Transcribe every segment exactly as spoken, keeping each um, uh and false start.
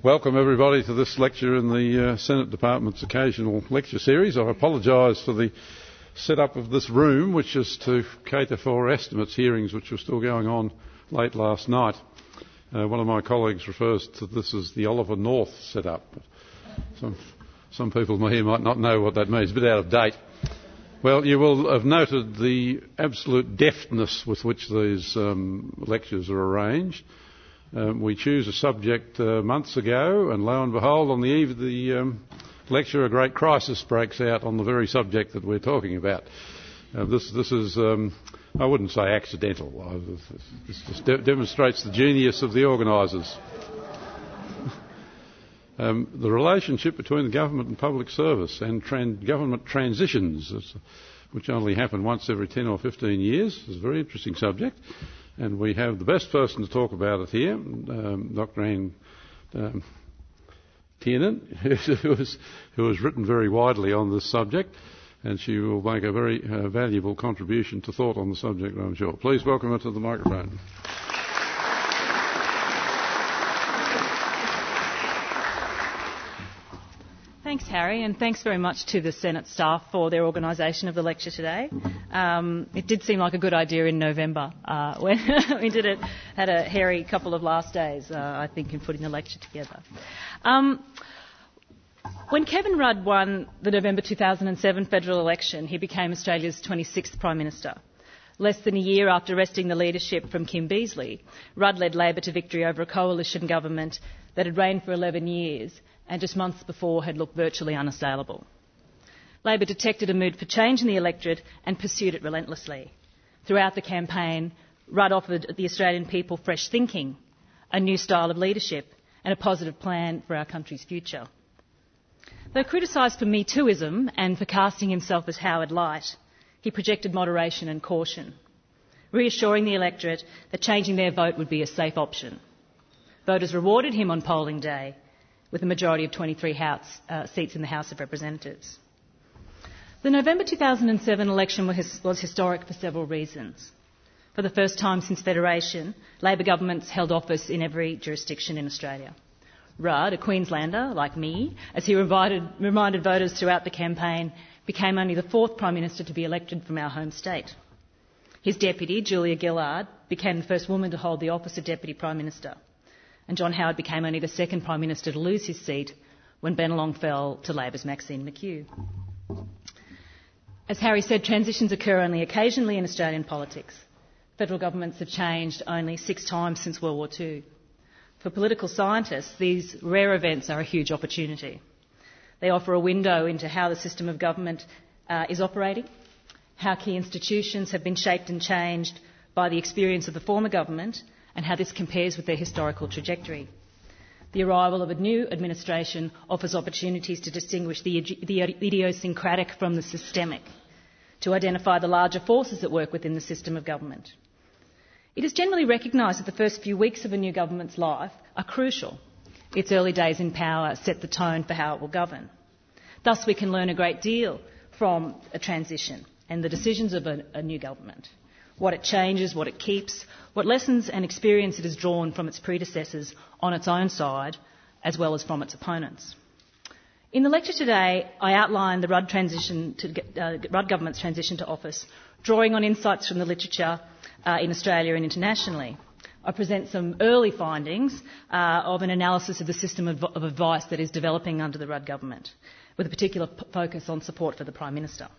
Welcome everybody to this lecture in the uh, Senate Department's occasional lecture series. I apologise for the set-up of this room, which is to cater for estimates hearings which were still going on late last night. Uh, one of my colleagues refers to this as the Oliver North set-up. Some, some people here might not know what that means, a bit out of date. Well, you will have noted the absolute deftness with which these um, lectures are arranged. Um, we choose a subject uh, months ago, and lo and behold, on the eve of the um, lecture, a great crisis breaks out on the very subject that we're talking about. Uh, this, this is, um, I wouldn't say accidental. Uh, this just de- demonstrates the genius of the organisers. um, the relationship between the government and public service and tran- government transitions, which only happen once every ten or fifteen years, is a very interesting subject. And we have the best person to talk about it here, um, Doctor Anne um, Tiernan, who, has, who has written very widely on this subject, and she will make a very uh, valuable contribution to thought on the subject, I'm sure. Please welcome her to the microphone. Thanks, Harry, and thanks very much to the Senate staff for their organisation of the lecture today. Um, it did seem like a good idea in November uh, when we did it. Had a hairy couple of last days, uh, I think, in putting the lecture together. Um, when Kevin Rudd won the November two thousand seven federal election, he became Australia's twenty-sixth Prime Minister. Less than a year after wresting the leadership from Kim Beazley, Rudd led Labor to victory over a coalition government that had reigned for eleven years and just months before had looked virtually unassailable. Labor detected a mood for change in the electorate and pursued it relentlessly. Throughout the campaign, Rudd offered the Australian people fresh thinking, a new style of leadership and a positive plan for our country's future. Though criticised for Me Tooism and for casting himself as Howard Light, he projected moderation and caution, reassuring the electorate that changing their vote would be a safe option. Voters rewarded him on polling day with a majority of twenty-three house, uh, seats in the House of Representatives. The November two thousand seven election was, was historic for several reasons. For the first time since Federation, Labor governments held office in every jurisdiction in Australia. Rudd, a Queenslander like me, as he reminded, reminded voters throughout the campaign, became only the fourth Prime Minister to be elected from our home state. His deputy, Julia Gillard, became the first woman to hold the office of Deputy Prime Minister. And John Howard became only the second Prime Minister to lose his seat when Bennelong fell to Labor's Maxine McHugh. As Harry said, transitions occur only occasionally in Australian politics. Federal governments have changed only six times since World War Two. For political scientists, these rare events are a huge opportunity. They offer a window into how the system of government uh, is operating, how key institutions have been shaped and changed by the experience of the former government, and how this compares with their historical trajectory. The arrival of a new administration offers opportunities to distinguish the, the idiosyncratic from the systemic, to identify the larger forces at work within the system of government. It is generally recognised that the first few weeks of a new government's life are crucial. Its early days in power set the tone for how it will govern. Thus, we can learn a great deal from a transition and the decisions of a, a new government. What it changes, what it keeps, what lessons and experience it has drawn from its predecessors on its own side, as well as from its opponents. In the lecture today, I outline the Rudd, transition to, uh, Rudd government's transition to office, drawing on insights from the literature uh, in Australia and internationally. I present some early findings uh, of an analysis of the system of, of advice that is developing under the Rudd government, with a particular p- focus on support for the Prime Minister.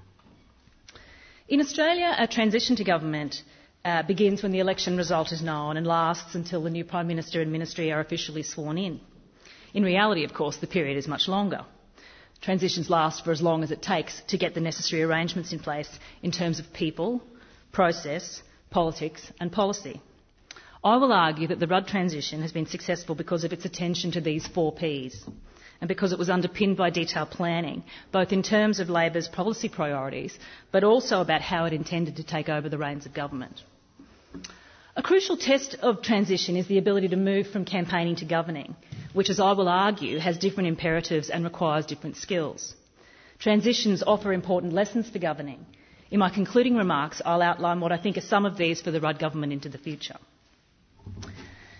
In Australia, a transition to government uh, begins when the election result is known and lasts until the new Prime Minister and Ministry are officially sworn in. In reality, of course, the period is much longer. Transitions last for as long as it takes to get the necessary arrangements in place in terms of people, process, politics and policy. I will argue that the Rudd transition has been successful because of its attention to these four Ps, and because it was underpinned by detailed planning, both in terms of Labor's policy priorities, but also about how it intended to take over the reins of government. A crucial test of transition is the ability to move from campaigning to governing, which, as I will argue, has different imperatives and requires different skills. Transitions offer important lessons for governing. In my concluding remarks, I'll outline what I think are some of these for the Rudd government into the future.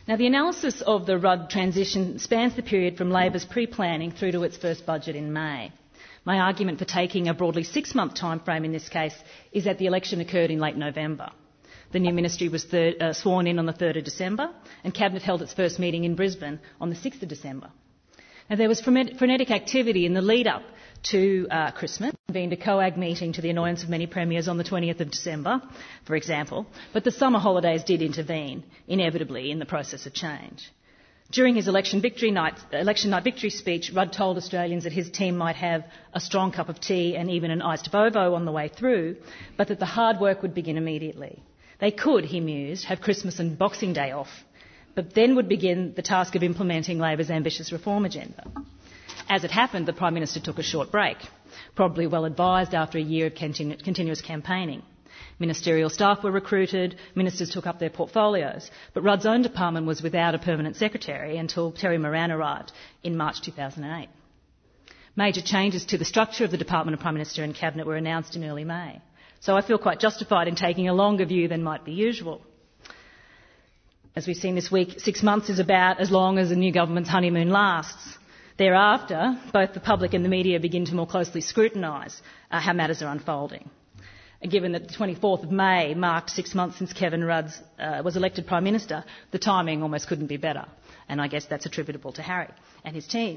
Now, the analysis of the Rudd transition spans the period from Labor's pre-planning through to its first budget in May. My argument for taking a broadly six-month timeframe in this case is that the election occurred in late November. The new ministry was third, uh, sworn in on the third of December, and Cabinet held its first meeting in Brisbane on the sixth of December. Now, there was frenetic activity in the lead-up to uh, Christmas, convened a COAG meeting to the annoyance of many premiers on the twentieth of December, for example, but the summer holidays did intervene, inevitably, in the process of change. During his election, victory night, election night victory speech, Rudd told Australians that his team might have a strong cup of tea and even an iced Vovo on the way through, but that the hard work would begin immediately. They could, he mused, have Christmas and Boxing Day off, but then would begin the task of implementing Labor's ambitious reform agenda. As it happened, the Prime Minister took a short break, probably well advised after a year of continu- continuous campaigning. Ministerial staff were recruited, ministers took up their portfolios, but Rudd's own department was without a permanent secretary until Terry Moran arrived in March two thousand eight. Major changes to the structure of the Department of Prime Minister and Cabinet were announced in early May, so I feel quite justified in taking a longer view than might be usual. As we've seen this week, six months is about as long as a new government's honeymoon lasts. Thereafter, both the public and the media begin to more closely scrutinise uh, how matters are unfolding. And given that the twenty-fourth of May marked six months since Kevin Rudd uh, was elected Prime Minister, the timing almost couldn't be better. And I guess that's attributable to Harry and his team.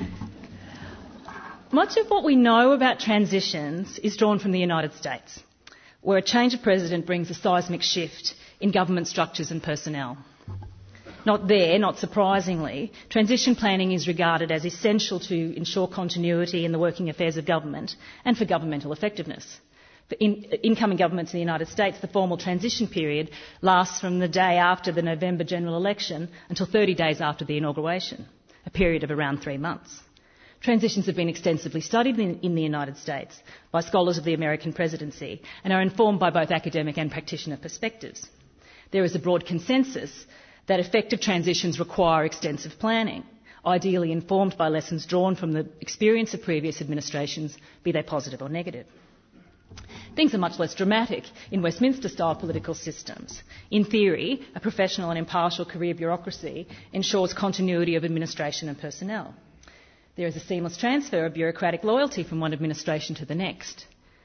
Much of what we know about transitions is drawn from the United States, where a change of president brings a seismic shift in government structures and personnel. Not there, not surprisingly, transition planning is regarded as essential to ensure continuity in the working affairs of government and for governmental effectiveness. For in, incoming governments in the United States, the formal transition period lasts from the day after the November general election until thirty days after the inauguration, a period of around three months. Transitions have been extensively studied in, in the United States by scholars of the American presidency and are informed by both academic and practitioner perspectives. There is a broad consensus that effective transitions require extensive planning, ideally informed by lessons drawn from the experience of previous administrations, be they positive or negative. Things are much less dramatic in Westminster-style political systems. In theory, a professional and impartial career bureaucracy ensures continuity of administration and personnel. There is a seamless transfer of bureaucratic loyalty from one administration to the next.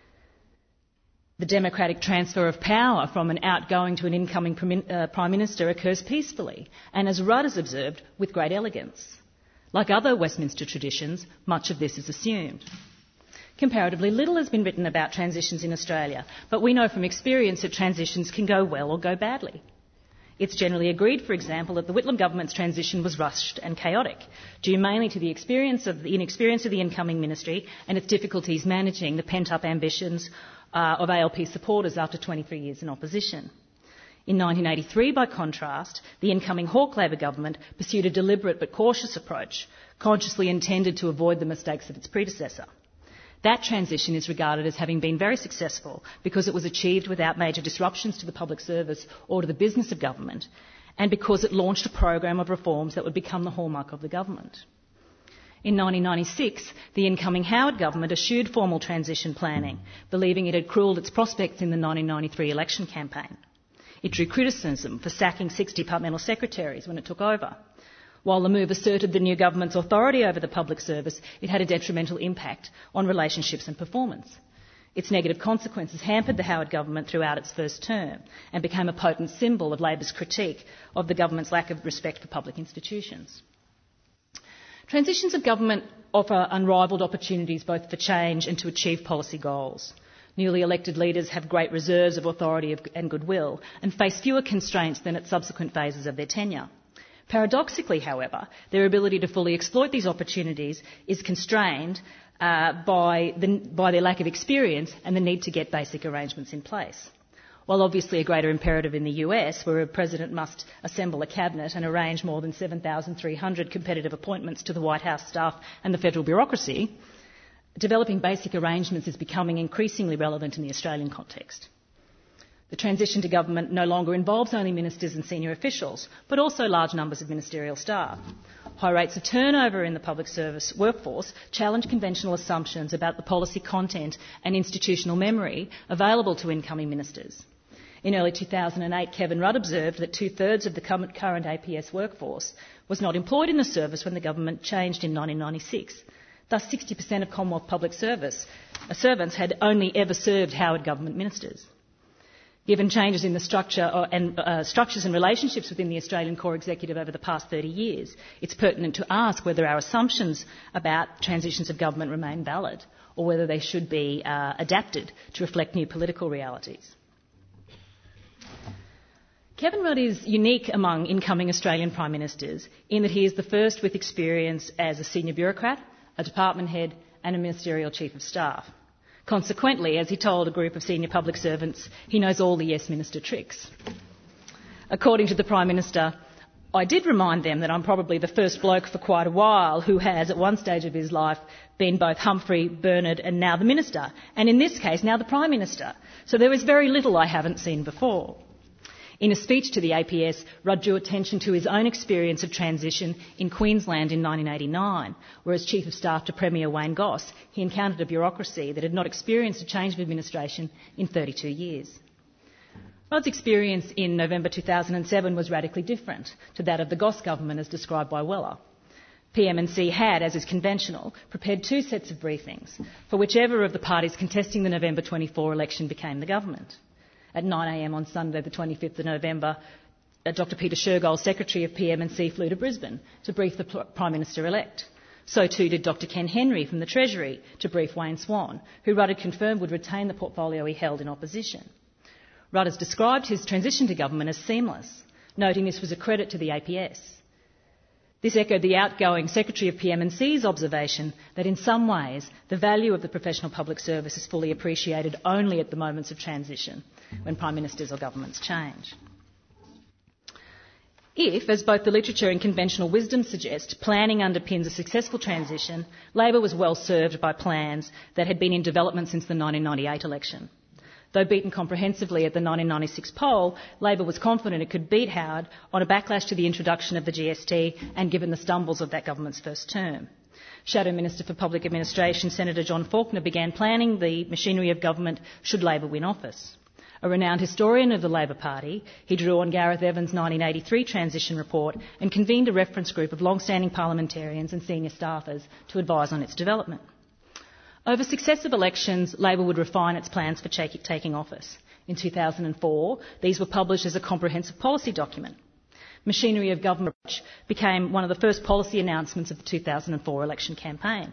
The democratic transfer of power from an outgoing to an incoming Prime Minister occurs peacefully and, as Rudd has observed, with great elegance. Like other Westminster traditions, much of this is assumed. Comparatively little has been written about transitions in Australia, but we know from experience that transitions can go well or go badly. It's generally agreed, for example, that the Whitlam government's transition was rushed and chaotic, due mainly to the, experience of the inexperience of the incoming ministry and its difficulties managing the pent-up ambitions Uh, of A L P supporters after twenty-three years in opposition. In nineteen eighty-three, by contrast, the incoming Hawke Labor government pursued a deliberate but cautious approach, consciously intended to avoid the mistakes of its predecessor. That transition is regarded as having been very successful because it was achieved without major disruptions to the public service or to the business of government, and because it launched a program of reforms that would become the hallmark of the government. In nineteen ninety-six, the incoming Howard government eschewed formal transition planning, believing it had cruelled its prospects in the nineteen ninety-three election campaign. It drew criticism for sacking six departmental secretaries when it took over. While the move asserted the new government's authority over the public service, it had a detrimental impact on relationships and performance. Its negative consequences hampered the Howard government throughout its first term and became a potent symbol of Labor's critique of the government's lack of respect for public institutions. Transitions of government offer unrivalled opportunities both for change and to achieve policy goals. Newly elected leaders have great reserves of authority and goodwill and face fewer constraints than at subsequent phases of their tenure. Paradoxically, however, their ability to fully exploit these opportunities is constrained uh, by, the, by their lack of experience and the need to get basic arrangements in place. While obviously a greater imperative in the U S, where a president must assemble a cabinet and arrange more than seven thousand three hundred competitive appointments to the White House staff and the federal bureaucracy, developing basic arrangements is becoming increasingly relevant in the Australian context. The transition to government no longer involves only ministers and senior officials, but also large numbers of ministerial staff. High rates of turnover in the public service workforce challenge conventional assumptions about the policy content and institutional memory available to incoming ministers. In early two thousand eight, Kevin Rudd observed that two-thirds of the current A P S workforce was not employed in the service when the government changed in nineteen ninety-six. Thus, sixty percent of Commonwealth public service uh, servants had only ever served Howard government ministers. Given changes in the structure or, and uh, structures and relationships within the Australian core executive over the past thirty years, it's pertinent to ask whether our assumptions about transitions of government remain valid or whether they should be uh, adapted to reflect new political realities. Kevin Rudd is unique among incoming Australian Prime Ministers in that he is the first with experience as a senior bureaucrat, a department head and a ministerial chief of staff. Consequently, as he told a group of senior public servants, he knows all the Yes Minister tricks. According to the Prime Minister, I did remind them that I'm probably the first bloke for quite a while who has, at one stage of his life, been both Humphrey, Bernard and now the Minister, and in this case, now the Prime Minister. So there is very little I haven't seen before. In a speech to the A P S, Rudd drew attention to his own experience of transition in Queensland in nineteen eighty-nine, where as Chief of Staff to Premier Wayne Goss, he encountered a bureaucracy that had not experienced a change of administration in thirty-two years. Rudd's experience in November two thousand seven was radically different to that of the Goss government as described by Weller. P M and C had, as is conventional, prepared two sets of briefings for whichever of the parties contesting the November twenty-four election became the government. At nine a m on Sunday, the twenty-fifth of November, uh, Dr Peter Shergold, Secretary of P M and C, flew to Brisbane to brief the Prime Minister-elect. So too did Dr Ken Henry from the Treasury to brief Wayne Swan, who Rudd had confirmed would retain the portfolio he held in opposition. Rudd has described his transition to government as seamless, noting this was a credit to the A P S. This echoed the outgoing Secretary of P M and C's observation that in some ways the value of the professional public service is fully appreciated only at the moments of transition, when Prime Ministers or governments change. If, as both the literature and conventional wisdom suggest, planning underpins a successful transition, Labor was well served by plans that had been in development since the nineteen ninety-eight election. Though beaten comprehensively at the nineteen ninety-six poll, Labor was confident it could beat Howard on a backlash to the introduction of the G S T and given the stumbles of that government's first term. Shadow Minister for Public Administration, Senator John Faulkner, began planning the machinery of government should Labor win office. A renowned historian of the Labor Party, he drew on Gareth Evans' nineteen eighty-three transition report and convened a reference group of long-standing parliamentarians and senior staffers to advise on its development. Over successive elections, Labor would refine its plans for taking office. In two thousand four, these were published as a comprehensive policy document. Machinery of government became one of the first policy announcements of the two thousand four election campaign.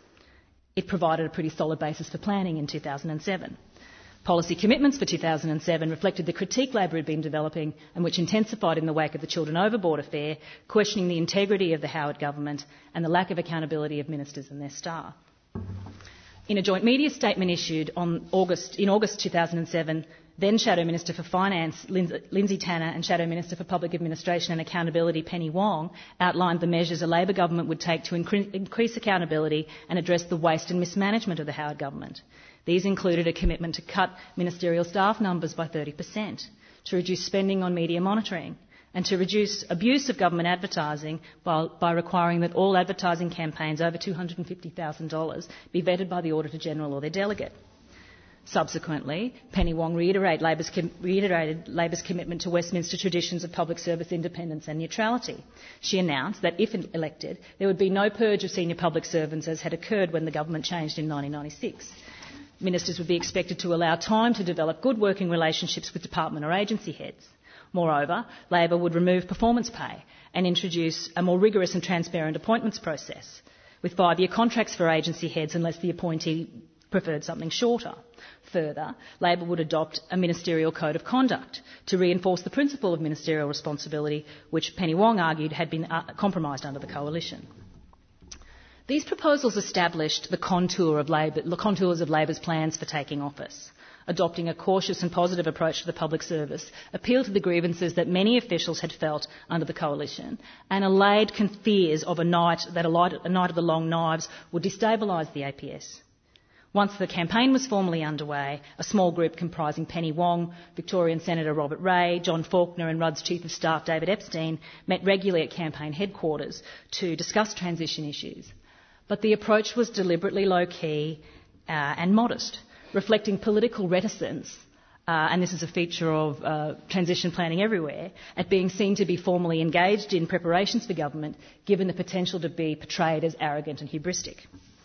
It provided a pretty solid basis for planning in two thousand seven. Policy commitments for two thousand seven reflected the critique Labor had been developing and which intensified in the wake of the Children Overboard affair, questioning the integrity of the Howard government and the lack of accountability of ministers and their staff. In a joint media statement issued on August, in August two thousand seven, then Shadow Minister for Finance Lindsay Tanner and Shadow Minister for Public Administration and Accountability Penny Wong outlined the measures a Labor government would take to incre- increase accountability and address the waste and mismanagement of the Howard government. These included a commitment to cut ministerial staff numbers by thirty percent, to reduce spending on media monitoring, and to reduce abuse of government advertising by, by requiring that all advertising campaigns over two hundred fifty thousand dollars be vetted by the Auditor-General or their delegate. Subsequently, Penny Wong reiterate Labor's com- reiterated Labor's commitment to Westminster traditions of public service independence and neutrality. She announced that if elected, there would be no purge of senior public servants as had occurred when the government changed in nineteen ninety-six. Ministers would be expected to allow time to develop good working relationships with department or agency heads. Moreover, Labor would remove performance pay and introduce a more rigorous and transparent appointments process, with five-year contracts for agency heads unless the appointee preferred something shorter. Further, Labor would adopt a ministerial code of conduct to reinforce the principle of ministerial responsibility, which Penny Wong argued had been uh, compromised under the coalition. These proposals established the, contour of Labor, the contours of Labor's plans for taking office. Adopting a cautious and positive approach to the public service, appealed to the grievances that many officials had felt under the coalition, and allayed fears of a night that a, light, a night of the long knives would destabilise the A P S. Once the campaign was formally underway, a small group comprising Penny Wong, Victorian Senator Robert Ray, John Faulkner and Rudd's Chief of Staff David Epstein met regularly at campaign headquarters to discuss transition issues. But the approach was deliberately low-key uh, and modest, reflecting political reticence uh, and this is a feature of uh, transition planning everywhere, at being seen to be formally engaged in preparations for government, given the potential to be portrayed as arrogant and hubristic.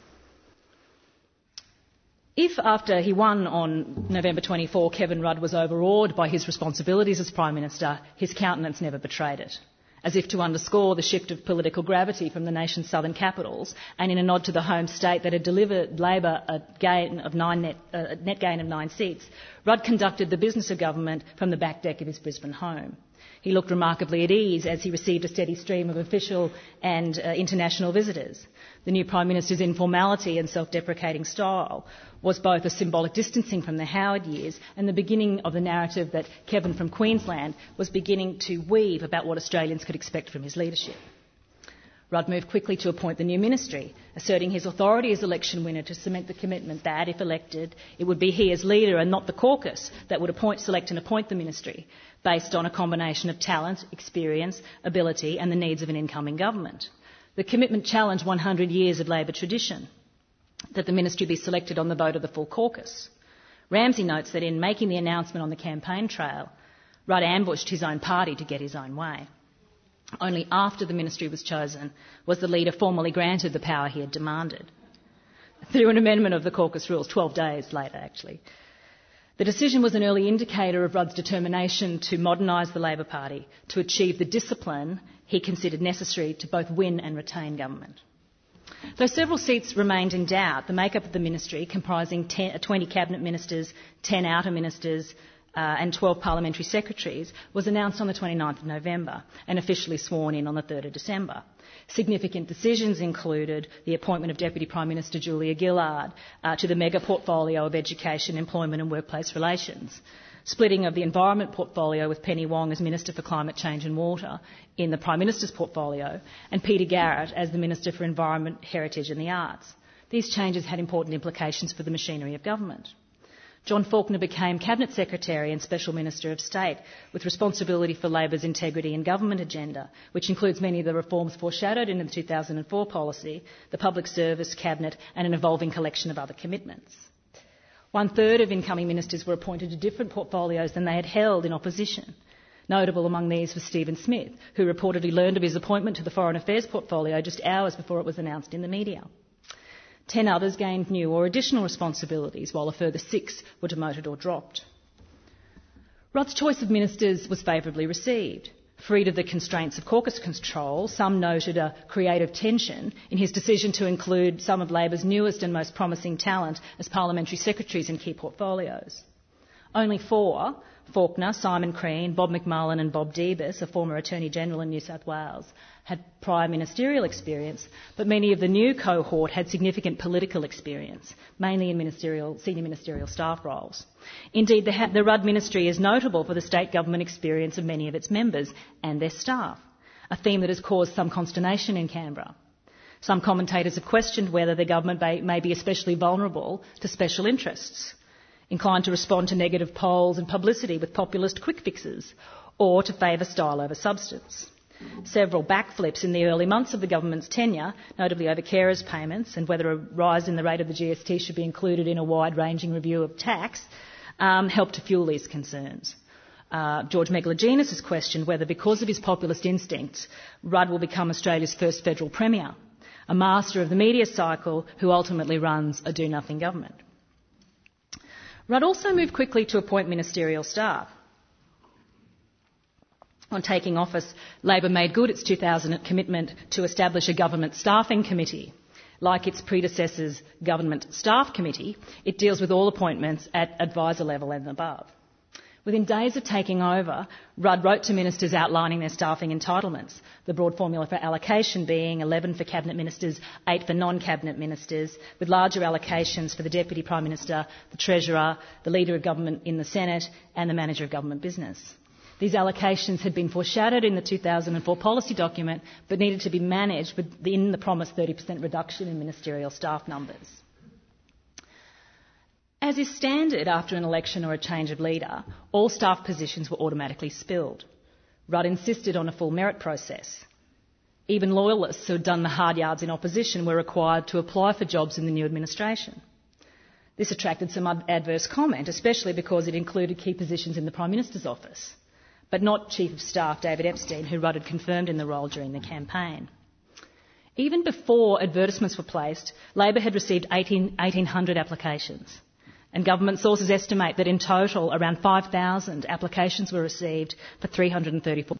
If, after he won on November twenty-fourth, Kevin Rudd was overawed by his responsibilities as Prime Minister, his countenance never betrayed it. As if to underscore the shift of political gravity from the nation's southern capitals, and in a nod to the home state that had delivered Labor a gain of nine net, uh, net gain of nine seats, Rudd conducted the business of government from the back deck of his Brisbane home. He looked remarkably at ease as he received a steady stream of official and uh, international visitors. The new Prime Minister's informality and self-deprecating style was both a symbolic distancing from the Howard years and the beginning of the narrative that Kevin from Queensland was beginning to weave about what Australians could expect from his leadership. Rudd moved quickly to appoint the new ministry, asserting his authority as election winner to cement the commitment that, if elected, it would be he as leader and not the caucus that would appoint, select and appoint the ministry, based on a combination of talent, experience, ability and the needs of an incoming government. The commitment challenged one hundred years of Labor tradition, that the ministry be selected on the vote of the full caucus. Ramsay notes that in making the announcement on the campaign trail, Rudd ambushed his own party to get his own way. Only after the ministry was chosen was the leader formally granted the power he had demanded, through an amendment of the caucus rules, twelve days later actually. The decision was an early indicator of Rudd's determination to modernise the Labor Party, to achieve the discipline he considered necessary to both win and retain government. Though several seats remained in doubt, the makeup of the ministry, comprising ten, twenty cabinet ministers, ten outer ministers uh, and twelve parliamentary secretaries, was announced on the twenty-ninth of November and officially sworn in on the third of December. Significant decisions included the appointment of Deputy Prime Minister Julia Gillard uh, to the mega portfolio of education, employment and workplace relations, splitting of the environment portfolio with Penny Wong as Minister for Climate Change and Water in the Prime Minister's portfolio, and Peter Garrett as the Minister for Environment, Heritage and the Arts. These changes had important implications for the machinery of government. John Faulkner became Cabinet Secretary and Special Minister of State, with responsibility for Labor's integrity and government agenda, which includes many of the reforms foreshadowed in the two thousand four policy, the Public Service, Cabinet and an evolving collection of other commitments. One-third of incoming ministers were appointed to different portfolios than they had held in opposition. Notable among these was Stephen Smith, who reportedly learned of his appointment to the Foreign Affairs portfolio just hours before it was announced in the media. Ten others gained new or additional responsibilities, while a further six were demoted or dropped. Rudd's choice of ministers was favourably received. Freed of the constraints of caucus control, some noted a creative tension in his decision to include some of Labor's newest and most promising talent as parliamentary secretaries in key portfolios. Only four, Faulkner, Simon Crean, Bob McMullen and Bob Debus, a former Attorney-General in New South Wales, had prior ministerial experience, but many of the new cohort had significant political experience, mainly in ministerial, senior ministerial staff roles. Indeed, the, the Rudd ministry is notable for the state government experience of many of its members and their staff, a theme that has caused some consternation in Canberra. Some commentators have questioned whether the government may, may be especially vulnerable to special interests, inclined to respond to negative polls and publicity with populist quick fixes, or to favour style over substance. Several backflips in the early months of the government's tenure, notably over carers payments and whether a rise in the rate of the G S T should be included in a wide-ranging review of tax, um, helped to fuel these concerns. Uh, George Megalogenis has questioned whether, because of his populist instincts, Rudd will become Australia's first federal premier, a master of the media cycle who ultimately runs a do-nothing government. Rudd also moved quickly to appoint ministerial staff. On taking office, Labor made good its two thousand commitment to establish a government staffing committee. Like its predecessor's government staff committee, it deals with all appointments at advisor level and above. Within days of taking over, Rudd wrote to ministers outlining their staffing entitlements, the broad formula for allocation being eleven for cabinet ministers, eight for non-cabinet ministers, with larger allocations for the Deputy Prime Minister, the Treasurer, the Leader of Government in the Senate and the Manager of Government Business. These allocations had been foreshadowed in the two thousand four policy document but needed to be managed within the promised thirty percent reduction in ministerial staff numbers. As is standard after an election or a change of leader, all staff positions were automatically spilled. Rudd insisted on a full merit process. Even loyalists who had done the hard yards in opposition were required to apply for jobs in the new administration. This attracted some adverse comment, especially because it included key positions in the Prime Minister's office, but not Chief of Staff David Epstein, who Rudd had confirmed in the role during the campaign. Even before advertisements were placed, Labor had received eighteen hundred applications, and government sources estimate that in total around five thousand applications were received for three hundred thirty-four.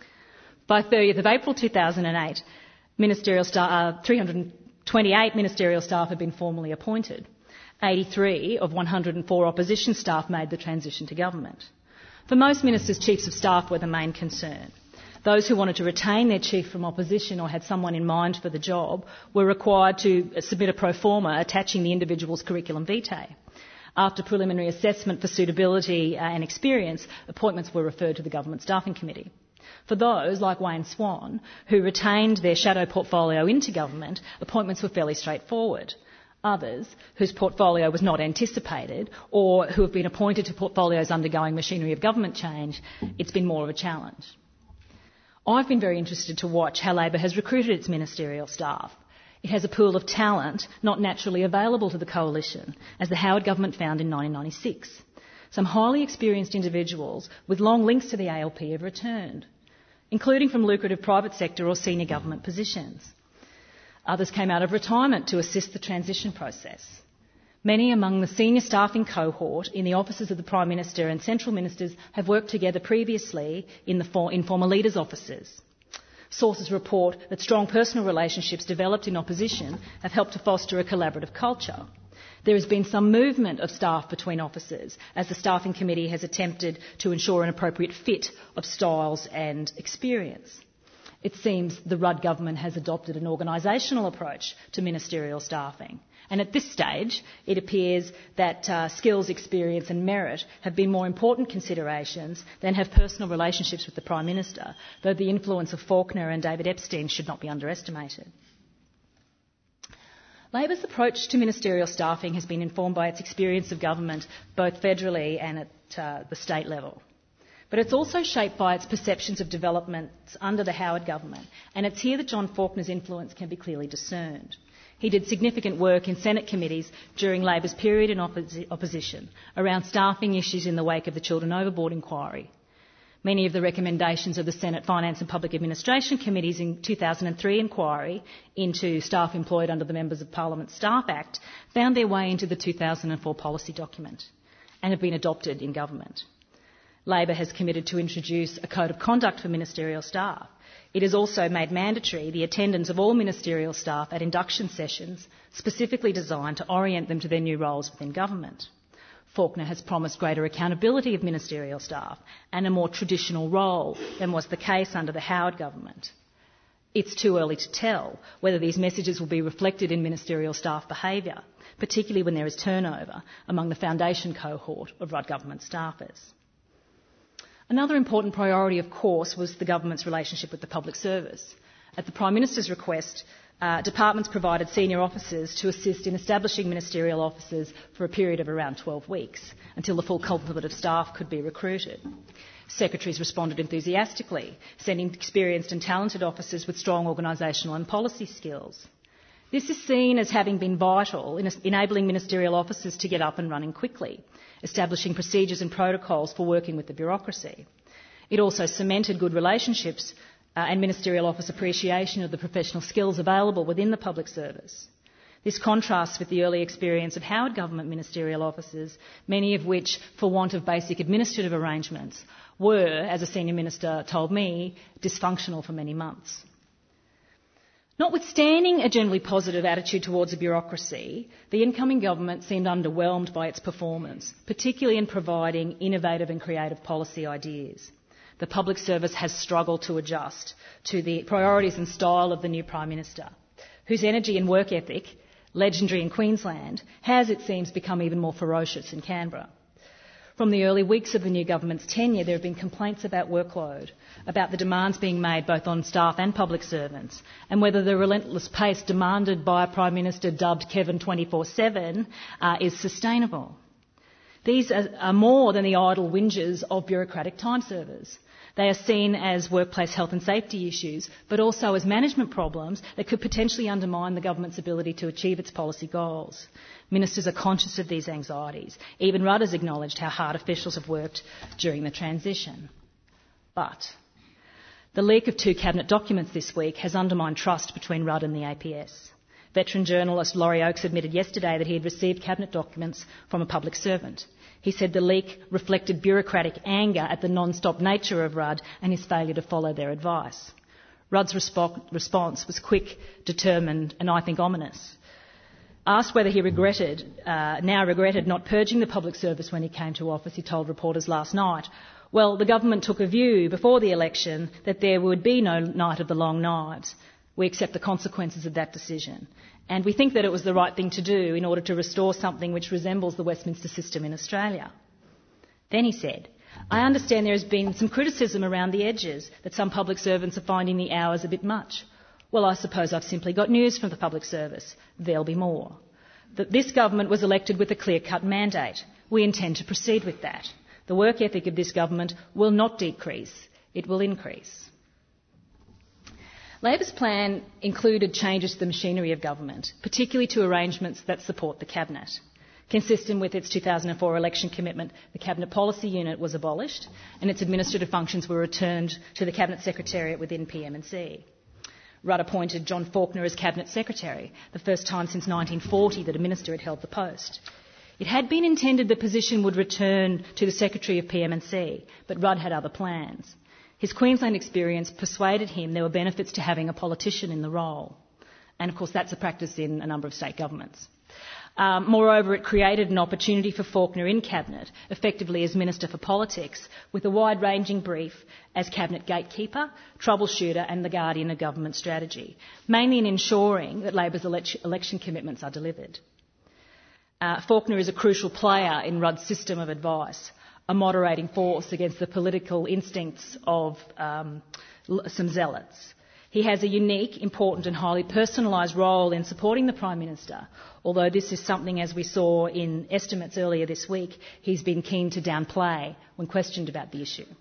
By thirtieth of April two thousand eight, ministerial staff, uh, three hundred twenty-eight ministerial staff had been formally appointed. eighty-three of one hundred four opposition staff made the transition to government. For most ministers, chiefs of staff were the main concern. Those who wanted to retain their chief from opposition or had someone in mind for the job were required to submit a pro forma attaching the individual's curriculum vitae. After preliminary assessment for suitability and experience, appointments were referred to the Government Staffing Committee. For those, like Wayne Swan, who retained their shadow portfolio into government, appointments were fairly straightforward. Others, whose portfolio was not anticipated or who have been appointed to portfolios undergoing machinery of government change, it's been more of a challenge. I've been very interested to watch how Labor has recruited its ministerial staff. It has a pool of talent not naturally available to the coalition, as the Howard government found in nineteen ninety-six. Some highly experienced individuals with long links to the A L P have returned, including from lucrative private sector or senior government positions. Others came out of retirement to assist the transition process. Many among the senior staffing cohort in the offices of the Prime Minister and central ministers have worked together previously in, the for, in former leaders' offices. Sources report that strong personal relationships developed in opposition have helped to foster a collaborative culture. There has been some movement of staff between offices as the Staffing Committee has attempted to ensure an appropriate fit of styles and experience. It seems the Rudd government has adopted an organisational approach to ministerial staffing. And at this stage, it appears that uh, skills, experience and merit have been more important considerations than have personal relationships with the Prime Minister, though the influence of Faulkner and David Epstein should not be underestimated. Labor's approach to ministerial staffing has been informed by its experience of government, both federally and at uh, the state level. But it's also shaped by its perceptions of developments under the Howard government, and it's here that John Faulkner's influence can be clearly discerned. He did significant work in Senate committees during Labor's period in opposi- opposition around staffing issues in the wake of the Children Overboard inquiry. Many of the recommendations of the Senate Finance and Public Administration Committee's in two thousand three inquiry into staff employed under the Members of Parliament Staff Act found their way into the two thousand four policy document and have been adopted in government. Labor has committed to introduce a code of conduct for ministerial staff. It has also made mandatory the attendance of all ministerial staff at induction sessions specifically designed to orient them to their new roles within government. Faulkner has promised greater accountability of ministerial staff and a more traditional role than was the case under the Howard government. It's too early to tell whether these messages will be reflected in ministerial staff behaviour, particularly when there is turnover among the foundation cohort of Rudd government staffers. Another important priority, of course, was the government's relationship with the public service. At the Prime Minister's request, uh, departments provided senior officers to assist in establishing ministerial offices for a period of around twelve weeks, until the full complement of staff could be recruited. Secretaries responded enthusiastically, sending experienced and talented officers with strong organisational and policy skills. This is seen as having been vital in enabling ministerial officers to get up and running quickly, establishing procedures and protocols for working with the bureaucracy. It also cemented good relationships uh, and ministerial office appreciation of the professional skills available within the public service. This contrasts with the early experience of Howard government ministerial officers, many of which, for want of basic administrative arrangements, were, as a senior minister told me, dysfunctional for many months. Notwithstanding a generally positive attitude towards the bureaucracy, the incoming government seemed underwhelmed by its performance, particularly in providing innovative and creative policy ideas. The public service has struggled to adjust to the priorities and style of the new Prime Minister, whose energy and work ethic, legendary in Queensland, has, it seems, become even more ferocious in Canberra. From the early weeks of the new government's tenure, there have been complaints about workload, about the demands being made both on staff and public servants, and whether the relentless pace demanded by a Prime Minister dubbed Kevin twenty-four seven uh, is sustainable. These are, are more than the idle whinges of bureaucratic time servers. They are seen as workplace health and safety issues, but also as management problems that could potentially undermine the government's ability to achieve its policy goals. Ministers are conscious of these anxieties. Even Rudd has acknowledged how hard officials have worked during the transition. But the leak of two cabinet documents this week has undermined trust between Rudd and the A P S. Veteran journalist Laurie Oakes admitted yesterday that he had received cabinet documents from a public servant. He said the leak reflected bureaucratic anger at the non-stop nature of Rudd and his failure to follow their advice. Rudd's respo- response was quick, determined and I think ominous. Asked whether he regretted, uh, now regretted not purging the public service when he came to office, he told reporters last night, well, the government took a view before the election that there would be no night of the long knives. We accept the consequences of that decision. And we think that it was the right thing to do in order to restore something which resembles the Westminster system in Australia. Then he said, I understand there has been some criticism around the edges that some public servants are finding the hours a bit much. Well, I suppose I've simply got news from the public service. There'll be more. That this government was elected with a clear-cut mandate. We intend to proceed with that. The work ethic of this government will not decrease. It will increase. Labor's plan included changes to the machinery of government, particularly to arrangements that support the Cabinet. Consistent with its two thousand four election commitment, the Cabinet Policy Unit was abolished and its administrative functions were returned to the Cabinet Secretariat within P M and C. Rudd appointed John Faulkner as Cabinet Secretary, the first time since nineteen forty that a minister had held the post. It had been intended the position would return to the Secretary of P M and C, but Rudd had other plans. His Queensland experience persuaded him there were benefits to having a politician in the role. And of course that's a practice in a number of state governments. Um, moreover, it created an opportunity for Faulkner in Cabinet, effectively as Minister for Politics, with a wide-ranging brief as Cabinet gatekeeper, troubleshooter and the guardian of government strategy, mainly in ensuring that Labor's ele- election commitments are delivered. Uh, Faulkner is a crucial player in Rudd's system of advice, a moderating force against the political instincts of um, some zealots. He has a unique, important and highly personalised role in supporting the Prime Minister, although this is something, as we saw in estimates earlier this week, he's been keen to downplay when questioned about the issue.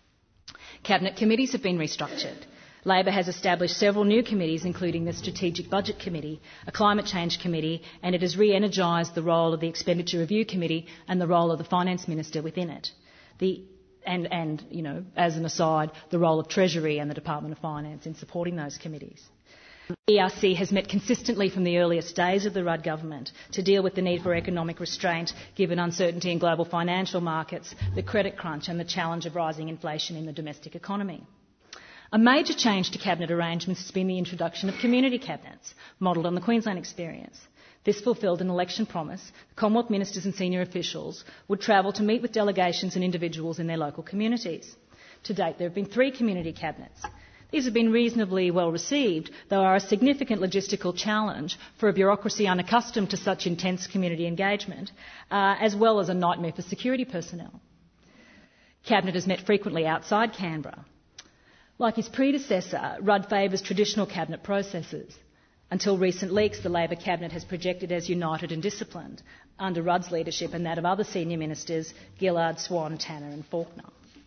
Cabinet committees have been restructured. Labor has established several new committees, including the Strategic Budget Committee, a Climate Change Committee, and it has re-energised the role of the Expenditure Review Committee and the role of the Finance Minister within it. The, and, and, you know, as an aside, the role of Treasury and the Department of Finance in supporting those committees. The E R C has met consistently from the earliest days of the Rudd government to deal with the need for economic restraint given uncertainty in global financial markets, the credit crunch and the challenge of rising inflation in the domestic economy. A major change to cabinet arrangements has been the introduction of community cabinets, modelled on the Queensland experience. This fulfilled an election promise. The Commonwealth ministers and senior officials would travel to meet with delegations and individuals in their local communities. To date, there have been three community cabinets. These have been reasonably well received, though are a significant logistical challenge for a bureaucracy unaccustomed to such intense community engagement, uh, as well as a nightmare for security personnel. Cabinet has met frequently outside Canberra. Like his predecessor, Rudd favours traditional cabinet processes. Until recent leaks, the Labor cabinet has projected as united and disciplined under Rudd's leadership and that of other senior ministers, Gillard, Swan, Tanner and Faulkner.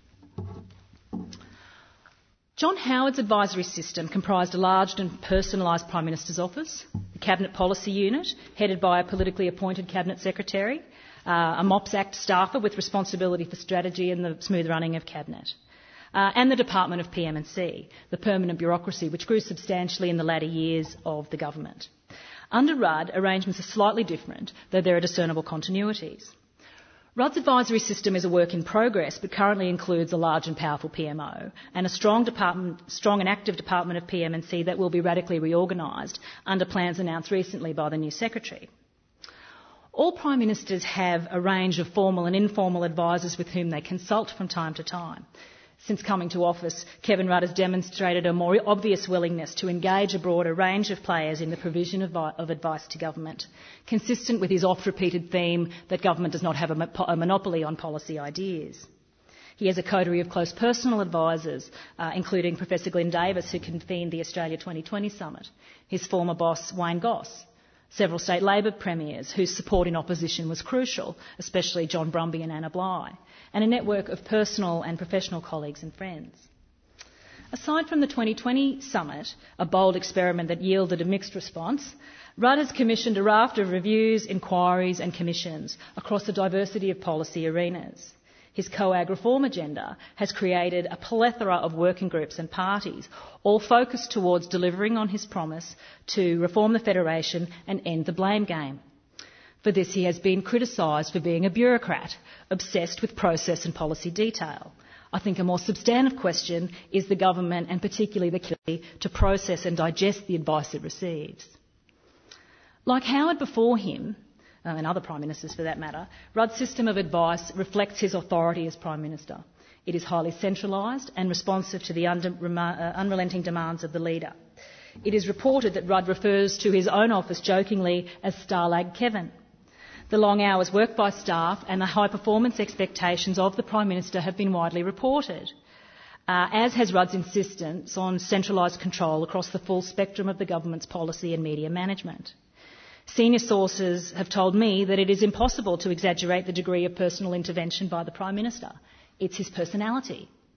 John Howard's advisory system comprised a large and personalised Prime Minister's office, the Cabinet Policy Unit, headed by a politically appointed Cabinet Secretary, uh, a MOPS Act staffer with responsibility for strategy and the smooth running of Cabinet, uh, and the Department of P M and C, the permanent bureaucracy which grew substantially in the latter years of the government. Under Rudd, arrangements are slightly different, though there are discernible continuities. Rudd's advisory system is a work in progress, but currently includes a large and powerful P M O and a strong, department, strong and active Department of P M and C that will be radically reorganised under plans announced recently by the new Secretary. All Prime Ministers have a range of formal and informal advisers with whom they consult from time to time. Since coming to office, Kevin Rudd has demonstrated a more obvious willingness to engage a broader range of players in the provision of, of advice to government, consistent with his oft-repeated theme that government does not have a, a monopoly on policy ideas. He has a coterie of close personal advisers, uh, including Professor Glyn Davis, who convened the Australia twenty twenty Summit, his former boss Wayne Goss, several state Labor premiers whose support in opposition was crucial, especially John Brumby and Anna Bligh, and a network of personal and professional colleagues and friends. Aside from the twenty twenty summit, a bold experiment that yielded a mixed response, Rudd has commissioned a raft of reviews, inquiries and commissions across a diversity of policy arenas. His COAG reform agenda has created a plethora of working groups and parties, all focused towards delivering on his promise to reform the Federation and end the blame game. For this, he has been criticised for being a bureaucrat, obsessed with process and policy detail. I think a more substantive question is the government, and particularly the ability to process and digest the advice it receives. Like Howard before him, Uh, and other Prime Ministers for that matter, Rudd's system of advice reflects his authority as Prime Minister. It is highly centralised and responsive to the under, uh, unrelenting demands of the leader. It is reported that Rudd refers to his own office jokingly as Starlag Kevin. The long hours worked by staff and the high performance expectations of the Prime Minister have been widely reported, uh, as has Rudd's insistence on centralised control across the full spectrum of the government's policy and media management. Senior sources have told me that it is impossible to exaggerate the degree of personal intervention by the Prime Minister. It's his personality.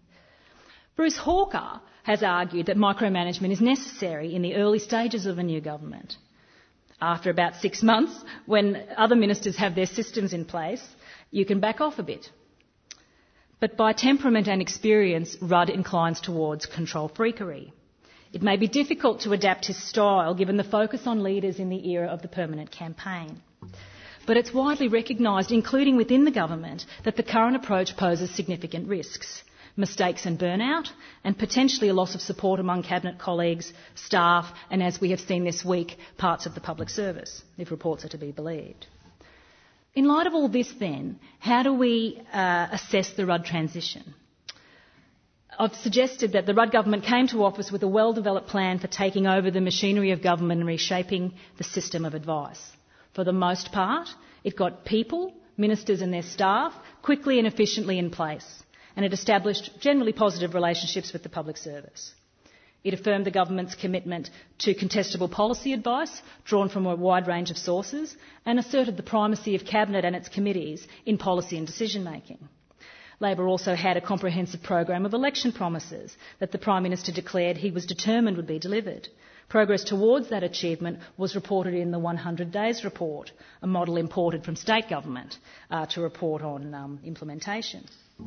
Bruce Hawker has argued that micromanagement is necessary in the early stages of a new government. After about six months, when other ministers have their systems in place, you can back off a bit. But by temperament and experience, Rudd inclines towards control freakery. It may be difficult to adapt his style given the focus on leaders in the era of the permanent campaign. But it's widely recognised, including within the government, that the current approach poses significant risks, mistakes and burnout, and potentially a loss of support among cabinet colleagues, staff, and as we have seen this week, parts of the public service, if reports are to be believed. In light of all this then, how do we uh, assess the Rudd transition? I've suggested that the Rudd government came to office with a well-developed plan for taking over the machinery of government and reshaping the system of advice. For the most part, it got people, ministers and their staff, quickly and efficiently in place, and it established generally positive relationships with the public service. It affirmed the government's commitment to contestable policy advice drawn from a wide range of sources and asserted the primacy of Cabinet and its committees in policy and decision-making. Labor also had a comprehensive program of election promises that the Prime Minister declared he was determined would be delivered. Progress towards that achievement was reported in the one hundred days report, a model imported from state government uh, to report on um, implementation.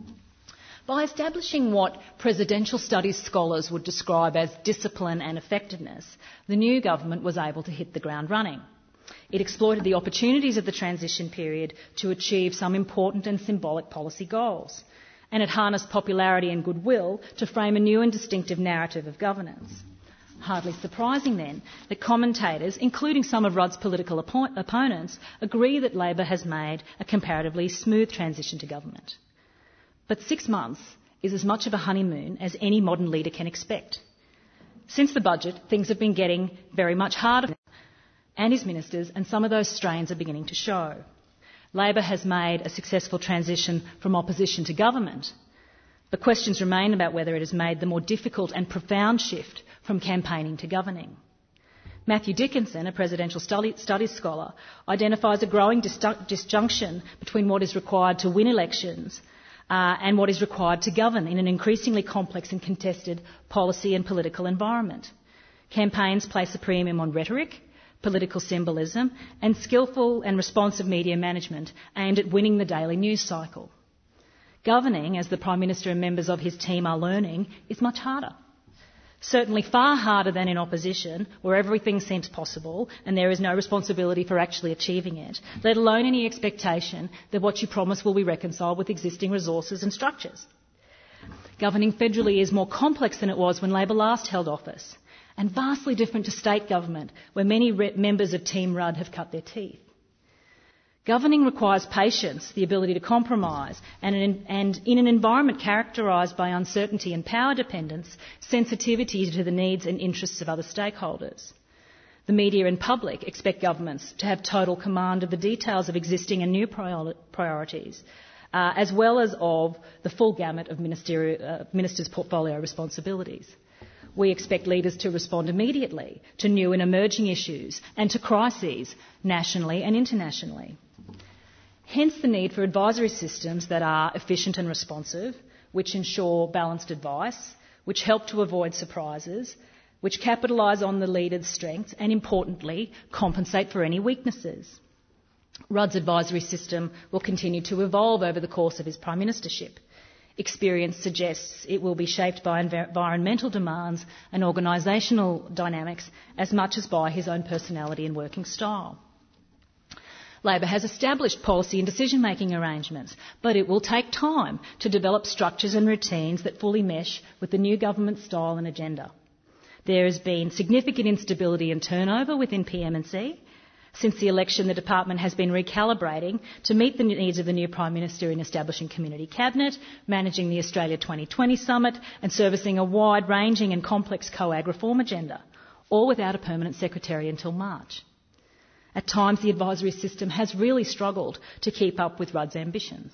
By establishing what presidential studies scholars would describe as discipline and effectiveness, the new government was able to hit the ground running. It exploited the opportunities of the transition period to achieve some important and symbolic policy goals, and it harnessed popularity and goodwill to frame a new and distinctive narrative of governance. Hardly surprising, then, that commentators, including some of Rudd's political oppo- opponents, agree that Labor has made a comparatively smooth transition to government. But six months is as much of a honeymoon as any modern leader can expect. Since the budget, things have been getting very much harder, and his ministers, and some of those strains are beginning to show. Labor has made a successful transition from opposition to government, but questions remain about whether it has made the more difficult and profound shift from campaigning to governing. Matthew Dickinson, a presidential studies scholar, identifies a growing disjunction between what is required to win elections uh, and what is required to govern in an increasingly complex and contested policy and political environment. Campaigns place a premium on rhetoric, political symbolism and skillful and responsive media management aimed at winning the daily news cycle. Governing, as the Prime Minister and members of his team are learning, is much harder. Certainly far harder than in opposition, where everything seems possible and there is no responsibility for actually achieving it, let alone any expectation that what you promise will be reconciled with existing resources and structures. Governing federally is more complex than it was when Labor last held office, and vastly different to state government, where many re- members of Team Rudd have cut their teeth. Governing requires patience, the ability to compromise, and, an, and in an environment characterised by uncertainty and power dependence, sensitivity to the needs and interests of other stakeholders. The media and public expect governments to have total command of the details of existing and new priori- priorities, uh, as well as of the full gamut of ministerial, uh, ministers' portfolio responsibilities. we expect leaders to respond immediately to new and emerging issues and to crises nationally and internationally. Hence the need for advisory systems that are efficient and responsive, which ensure balanced advice, which help to avoid surprises, which capitalise on the leader's strengths and, importantly, compensate for any weaknesses. Rudd's advisory system will continue to evolve over the course of his Prime Ministership. Experience suggests it will be shaped by env- environmental demands and organisational dynamics as much as by his own personality and working style. Labor has established policy and decision-making arrangements, but it will take time to develop structures and routines that fully mesh with the new government style and agenda. There has been significant instability and turnover within P M and C. Since the election, the department has been recalibrating to meet the needs of the new Prime Minister in establishing Community Cabinet, managing the Australia twenty twenty Summit and servicing a wide-ranging and complex COAG reform agenda, all without a permanent secretary until March. At times, the advisory system has really struggled to keep up with Rudd's ambitions.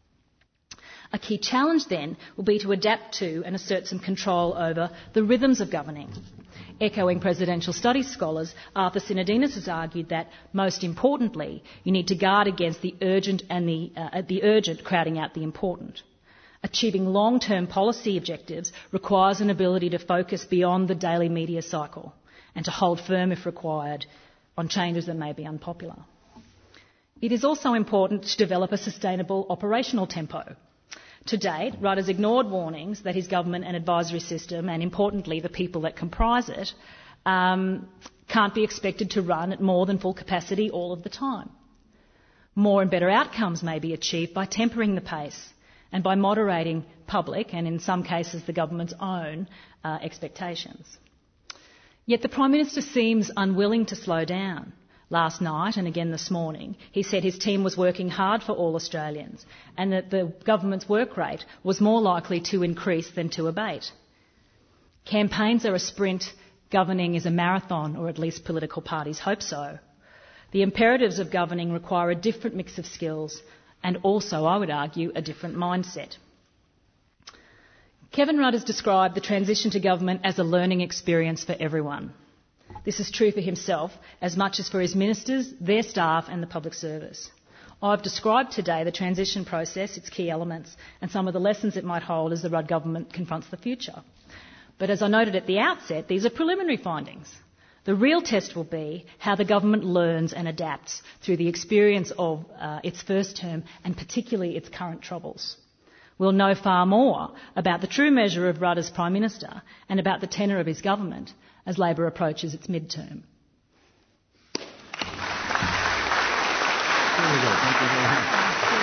A key challenge then will be to adapt to and assert some control over the rhythms of governing. Echoing presidential studies scholars, Arthur Sinodinos has argued that, most importantly, you need to guard against the urgent and the, uh, the urgent crowding out the important. Achieving long-term policy objectives requires an ability to focus beyond the daily media cycle and to hold firm, if required, on changes that may be unpopular. It is also important to develop a sustainable operational tempo. To date, Rudd has ignored warnings that his government and advisory system, and importantly the people that comprise it, um, can't be expected to run at more than full capacity all of the time. More and better outcomes may be achieved by tempering the pace and by moderating public, and in some cases the government's own, uh, expectations. Yet the Prime Minister seems unwilling to slow down. Last night and again this morning, he said his team was working hard for all Australians and that the government's work rate was more likely to increase than to abate. Campaigns are a sprint, governing is a marathon, or at least political parties hope so. The imperatives of governing require a different mix of skills and also, I would argue, a different mindset. Kevin Rudd has described the transition to government as a learning experience for everyone. This is true for himself as much as for his ministers, their staff and the public service. I've described today the transition process, its key elements and some of the lessons it might hold as the Rudd government confronts the future. But as I noted at the outset, these are preliminary findings. The real test will be how the government learns and adapts through the experience of uh, its first term and particularly its current troubles. We'll know far more about the true measure of Rudd as Prime Minister and about the tenor of his government as Labor approaches its midterm. There we go. Thank you very much.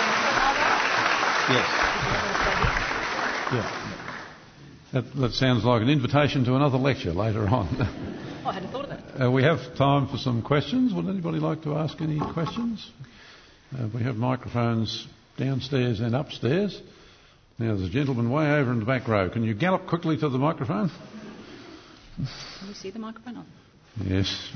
Yes. Yeah. That, that sounds like an invitation to another lecture later on. Oh, I hadn't thought of that. Uh, we have time for some questions. Would anybody like to ask any questions? Uh, we have microphones downstairs and upstairs. Now, there's a gentleman way over in the back row. Can you gallop quickly to the microphone? Can you see the microphone on? Yes.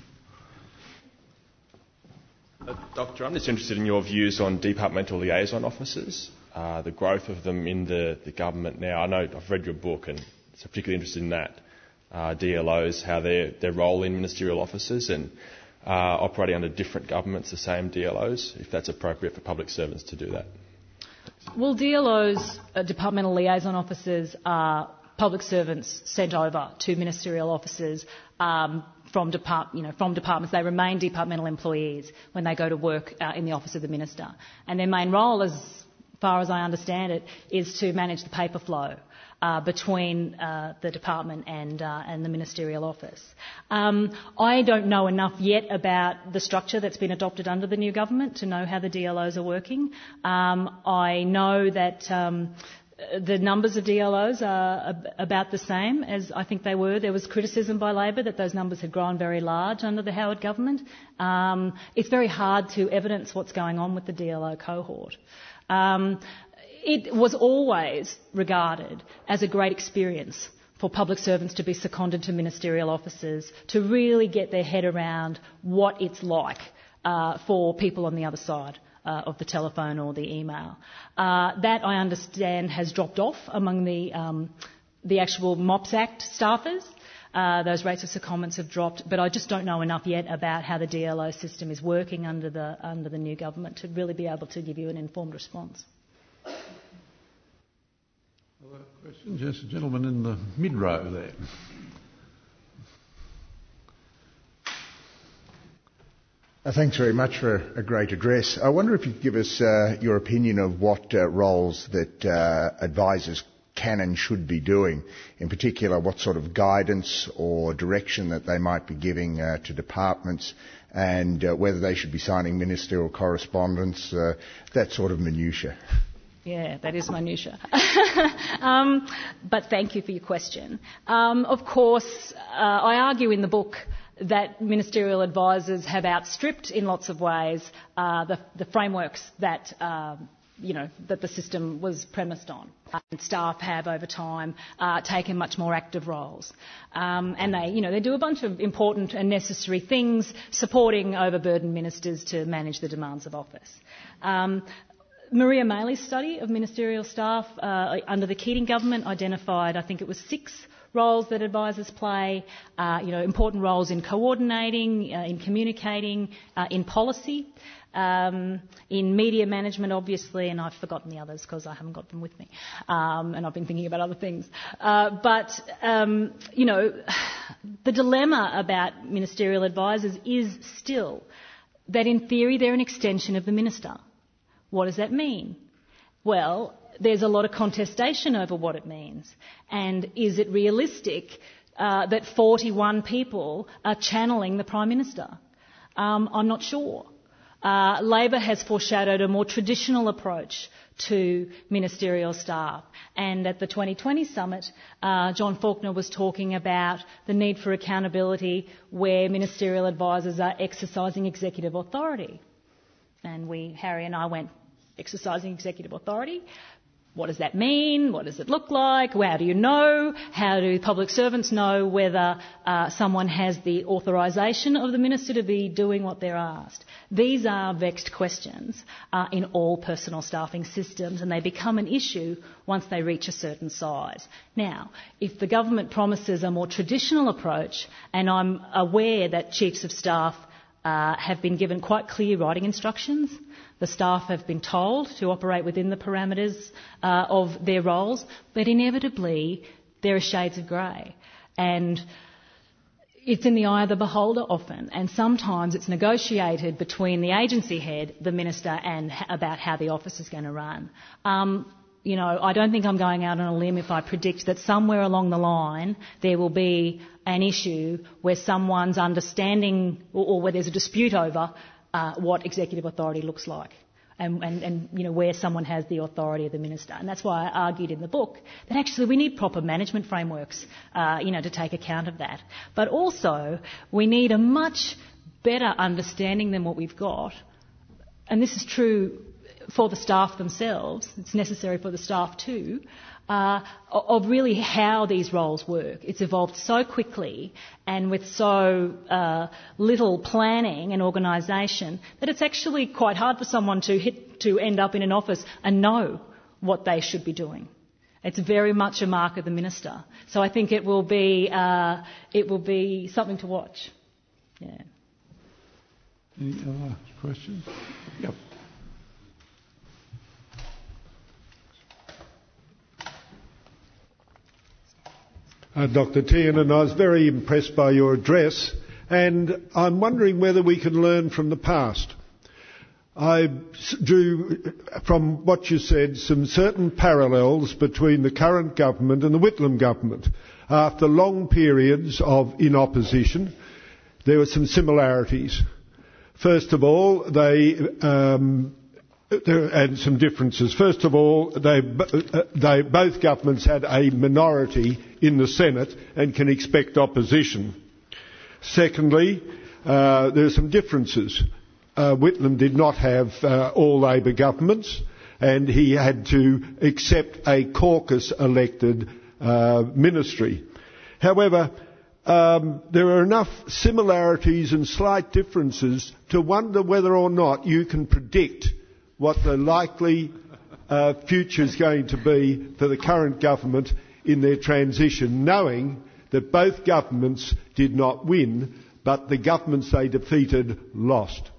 Uh, Doctor, I'm just interested in your views on departmental liaison officers, uh, the growth of them in the, the government now. I know I've read your book and I'm particularly interested in that. Uh, D L Os, how their, their role in ministerial offices and uh, operating under different governments, the same D L Os, if that's appropriate for public servants to do that. Well, D L Os, uh, departmental liaison officers, are public servants sent over to ministerial offices um, from, depart- you know, from departments. They remain departmental employees when they go to work uh, in the office of the minister. And their main role, as far as I understand it, is to manage the paper flow uh, between uh, the department and, uh, and the ministerial office. Um, I don't know enough yet about the structure that's been adopted under the new government to know how the D L Os are working. Um, I know that Um, the numbers of D L Os are about the same as I think they were. There was criticism by Labor that those numbers had grown very large under the Howard government. Um, it's very hard to evidence what's going on with the D L O cohort. Um, it was always regarded as a great experience for public servants to be seconded to ministerial offices, to really get their head around what it's like uh, for people on the other side Uh, of the telephone or the email. Uh, that, I understand, has dropped off among the um, the actual MOPS Act staffers. Uh, those rates of secondments have dropped, but I just don't know enough yet about how the D L O system is working under the under the new government to really be able to give you an informed response. Other questions? Yes, a gentleman in the mid row there. Uh, thanks very much for a great address. I wonder if you could give us uh, your opinion of what uh, roles that uh, advisors can and should be doing, in particular what sort of guidance or direction that they might be giving uh, to departments, and uh, whether they should be signing ministerial correspondence, uh, that sort of minutiae. Yeah, that is minutiae. um, but thank you for your question. Um, of course, uh, I argue in the book that ministerial advisors have outstripped, in lots of ways, uh, the, the frameworks that uh, you know, that the system was premised on. And staff have, over time, uh, taken much more active roles. Um, and they, you know, they do a bunch of important and necessary things, supporting overburdened ministers to manage the demands of office. Um, Maria Maley's study of ministerial staff uh, under the Keating government identified, I think it was six roles that advisors play, uh, you know, important roles in coordinating, uh, in communicating, uh, in policy. Um, in media management, obviously, and I've forgotten the others because I haven't got them with me, um, and I've been thinking about other things. Uh, but, um, you know, the dilemma about ministerial advisors is still that in theory they're an extension of the minister. What does that mean? Well, there's a lot of contestation over what it means. And is it realistic uh, that forty-one people are channeling the Prime Minister? Um, I'm not sure. Uh, Labor has foreshadowed a more traditional approach to ministerial staff. And at the twenty twenty summit, uh, John Faulkner was talking about the need for accountability where ministerial advisors are exercising executive authority. And we, Harry and I went, exercising executive authority? What does that mean? What does it look like? How do you know? How do public servants know whether uh, someone has the authorisation of the minister to be doing what they're asked? These are vexed questions uh, in all personal staffing systems, and they become an issue once they reach a certain size. Now, if the government promises a more traditional approach, and I'm aware that chiefs of staff uh, have been given quite clear writing instructions, the staff have been told to operate within the parameters uh, of their roles, but inevitably there are shades of grey. And it's in the eye of the beholder often, and sometimes it's negotiated between the agency head, the minister, and h- about how the office is going to run. Um, you know, I don't think I'm going out on a limb if I predict that somewhere along the line there will be an issue where someone's understanding, or, or where there's a dispute over Uh, what executive authority looks like, and, and, and you know where someone has the authority of the minister. And that's why I argued in the book that actually we need proper management frameworks, uh, you know, to take account of that. But also we need a much better understanding than what we've got, and this is true for the staff themselves. It's necessary for the staff too. Uh, of really how these roles work. It's evolved so quickly and with so uh, little planning and organisation that it's actually quite hard for someone to hit to end up in an office and know what they should be doing. It's very much a mark of the minister. So I think it will be uh, it will be something to watch. Yeah. Any other questions? Yep. Uh, Doctor Tiernan, I was very impressed by your address, and I'm wondering whether we can learn from the past. I drew, from what you said, some certain parallels between the current government and the Whitlam government. After long periods of in opposition, there were some similarities. First of all, they um, There and some differences. First of all, they, they, both governments had a minority in the Senate and can expect opposition. Secondly, uh, there are some differences. Uh, Whitlam did not have uh, all Labor governments, and he had to accept a caucus-elected uh, ministry. However, um, there are enough similarities and slight differences to wonder whether or not you can predict what the likely uh, future is going to be for the current government in their transition, knowing that both governments did not win, but the governments they defeated lost?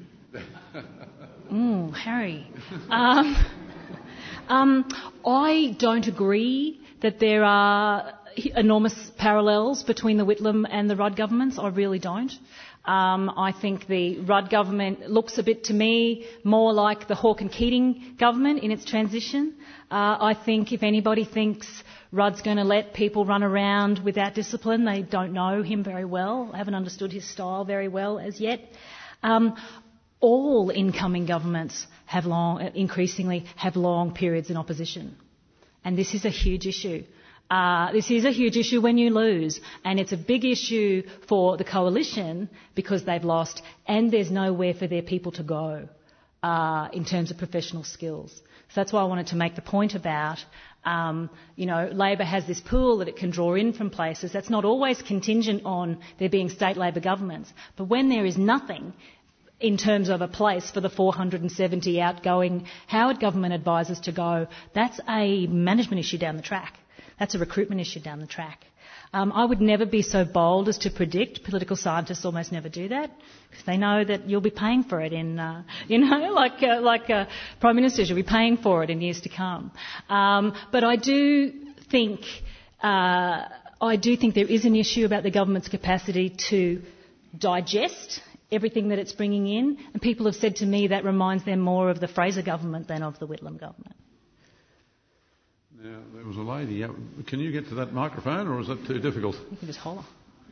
Mm, Harry. Um, um, I don't agree that there are enormous parallels between the Whitlam and the Rudd governments. I really don't. Um, I think the Rudd government looks a bit to me more like the Hawke and Keating government in its transition. Uh, I think if anybody thinks Rudd's going to let people run around without discipline, they don't know him very well, haven't understood his style very well as yet. Um, all incoming governments have long, increasingly have long periods in opposition. And this is a huge issue. Uh, this is a huge issue when you lose, and it's a big issue for the coalition because they've lost, and there's nowhere for their people to go uh, in terms of professional skills. So that's why I wanted to make the point about, um, you know, Labor has this pool that it can draw in from places. That's not always contingent on there being state Labor governments, but when there is nothing in terms of a place for the four hundred seventy outgoing Howard government advisors to go, that's a management issue down the track. That's a recruitment issue down the track. Um, I would never be so bold as to predict. Political scientists almost never do that because they know that you'll be paying for it in, uh, you know, like uh, like uh, Prime Ministers, you'll be paying for it in years to come. Um, but I do think uh, I do think there is an issue about the government's capacity to digest everything that it's bringing in, and people have said to me that reminds them more of the Fraser government than of the Whitlam government. Now, there was a lady. Can you get to that microphone, or is that too difficult? You can just holler.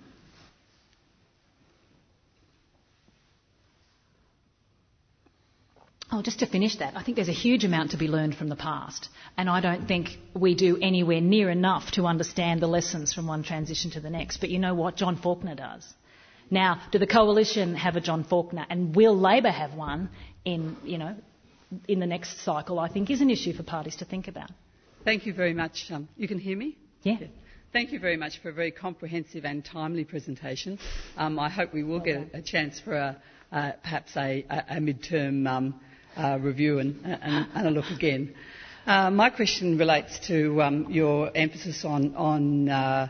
Oh, just to finish that, I think there's a huge amount to be learned from the past, and I don't think we do anywhere near enough to understand the lessons from one transition to the next. But you know what? John Faulkner does. Now, do the coalition have a John Faulkner, and will Labor have one in, you know, in the next cycle? I think is an issue for parties to think about. Thank you very much. Um, you can hear me? Yeah. yeah. Thank you very much for a very comprehensive and timely presentation. Um, I hope we will get a, a chance for a, uh, perhaps a, a, a mid-term um, uh, review and, and, and a look again. Uh, my question relates to um, your emphasis on, on, uh,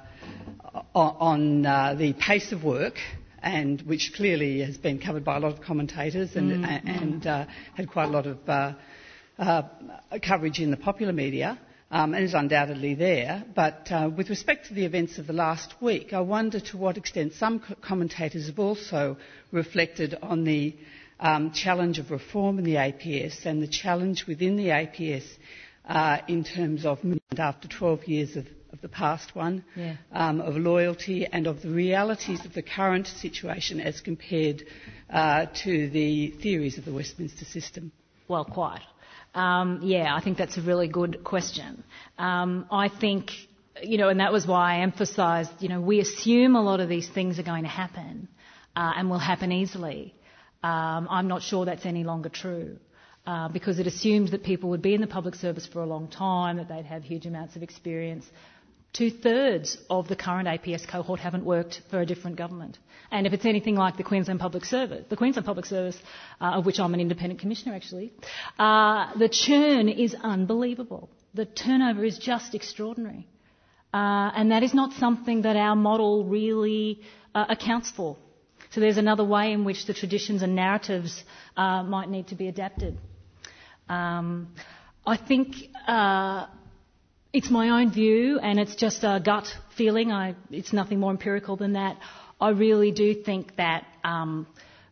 on uh, the pace of work, and which clearly has been covered by a lot of commentators and, mm-hmm. and uh, had quite a lot of uh, uh, coverage in the popular media. Um, and is undoubtedly there. But uh, with respect to the events of the last week, I wonder to what extent some co- commentators have also reflected on the um, challenge of reform in the A P S and the challenge within the A P S uh, in terms of after twelve years of, of the past one, yeah. um, of loyalty and of the realities of the current situation as compared uh, to the theories of the Westminster system. Well, quite. Um, yeah, I think that's a really good question. Um, I think, you know, and that was why I emphasised, you know, we assume a lot of these things are going to happen uh, and will happen easily. Um, I'm not sure that's any longer true uh, because it assumed that people would be in the public service for a long time, that they'd have huge amounts of experience. Two-thirds of the current A P S cohort haven't worked for a different government. And if it's anything like the Queensland Public Service, the Queensland Public Service, uh, of which I'm an independent commissioner actually, uh, the churn is unbelievable. The turnover is just extraordinary. Uh, and that is not something that our model really uh, accounts for. So there's another way in which the traditions and narratives uh, might need to be adapted. Um, I think... Uh, It's my own view, and it's just a gut feeling. I, it's nothing more empirical than that. I really do think that um,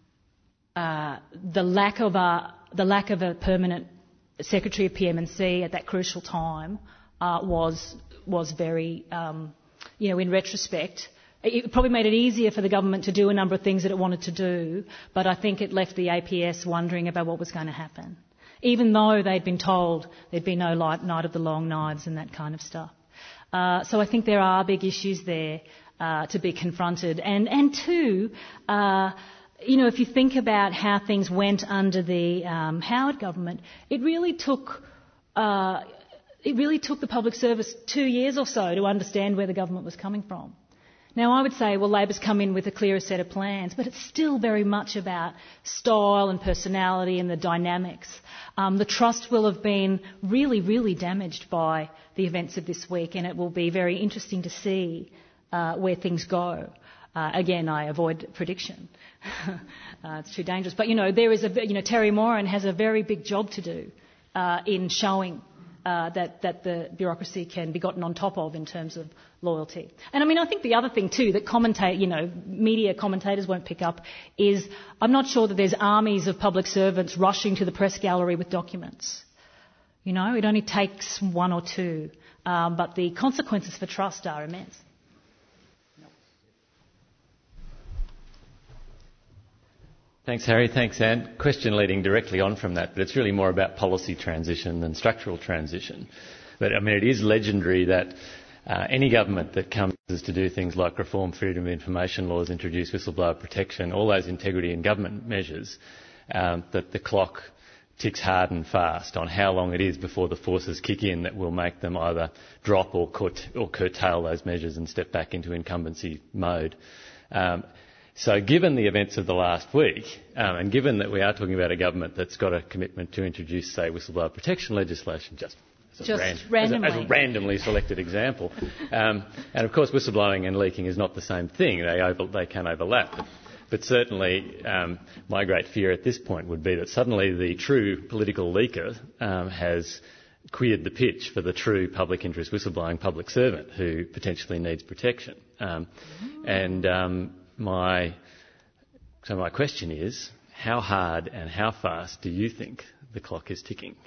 uh, the lack of a the lack of a permanent secretary of P M and C at that crucial time uh, was was very, um, you know, in retrospect, it probably made it easier for the government to do a number of things that it wanted to do, but I think it left the A P S wondering about what was going to happen, even though they'd been told there'd be no light, night of the long knives and that kind of stuff. Uh, so I think there are big issues there uh, to be confronted. And, and two, uh, you know, if you think about how things went under the um, Howard government, it really took uh, it really took the public service two years or so to understand where the government was coming from. Now, I would say, well, Labor's come in with a clearer set of plans, but it's still very much about style and personality and the dynamics. Um, the trust will have been really, really damaged by the events of this week, and it will be very interesting to see uh, where things go. Uh, again, I avoid prediction. uh, it's too dangerous. But, you know, there is a, you know, Terry Moran has a very big job to do uh, in showing Uh, that, that the bureaucracy can be gotten on top of in terms of loyalty. And I mean, I think the other thing too that commentate, you know, media commentators won't pick up is I'm not sure that there's armies of public servants rushing to the press gallery with documents. You know, it only takes one or two. Um, but the consequences for trust are immense. Thanks, Harry. Thanks, Anne. Question leading directly on from that, but it's really more about policy transition than structural transition. But, I mean, it is legendary that uh, any government that comes to do things like reform freedom of information laws, introduce whistleblower protection, all those integrity in government measures, um, that the clock ticks hard and fast on how long it is before the forces kick in that will make them either drop or, cut, or curtail those measures and step back into incumbency mode. Um, So given the events of the last week, um, and given that we are talking about a government that's got a commitment to introduce, say, whistleblower protection legislation, just as a, just ran- randomly. As a, as a randomly selected example, um, and of course whistleblowing and leaking is not the same thing. They, over- they can overlap. But, but certainly um, my great fear at this point would be that suddenly the true political leaker um, has queered the pitch for the true public interest whistleblowing public servant who potentially needs protection. Um, and... Um, My, so my question is, how hard and how fast do you think the clock is ticking?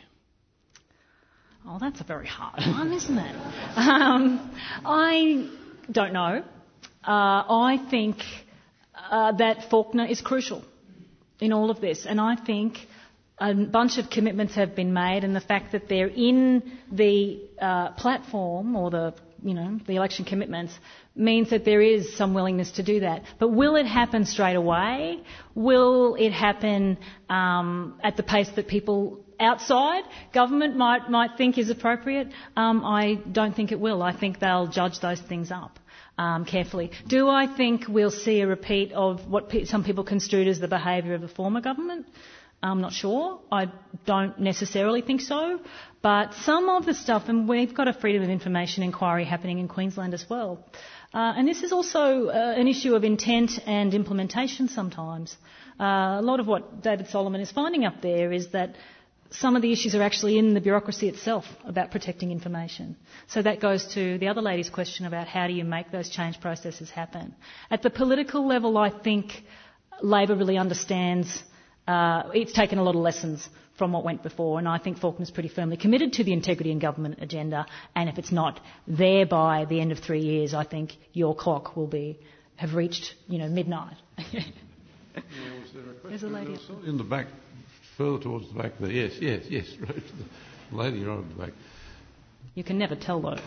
Oh, that's a very hard one, isn't it? Um, I don't know. Uh, I think uh, that Faulkner is crucial in all of this, and I think a bunch of commitments have been made, and the fact that they're in the uh, platform or the, you know, the election commitments means that there is some willingness to do that. But will it happen straight away? Will it happen um, at the pace that people outside government might might think is appropriate? Um, I don't think it will. I think they'll judge those things up um, carefully. Do I think we'll see a repeat of what pe- some people construed as the behaviour of the former government? I'm not sure. I don't necessarily think so. But some of the stuff, and we've got a freedom of information inquiry happening in Queensland as well. Uh, and this is also uh, an issue of intent and implementation sometimes. Uh, a lot of what David Solomon is finding up there is that some of the issues are actually in the bureaucracy itself about protecting information. So that goes to the other lady's question about how do you make those change processes happen. At the political level, I think Labor really understands. Uh, it's taken a lot of lessons from what went before, and I think Faulkner's pretty firmly committed to the integrity in government agenda, and if it's not there by the end of three years, I think your clock will be have reached, you know, midnight. Yeah, was there a question? There's a lady in the back, further towards the back there. Yes, yes, yes, right. The lady right at the back. You can never tell, though.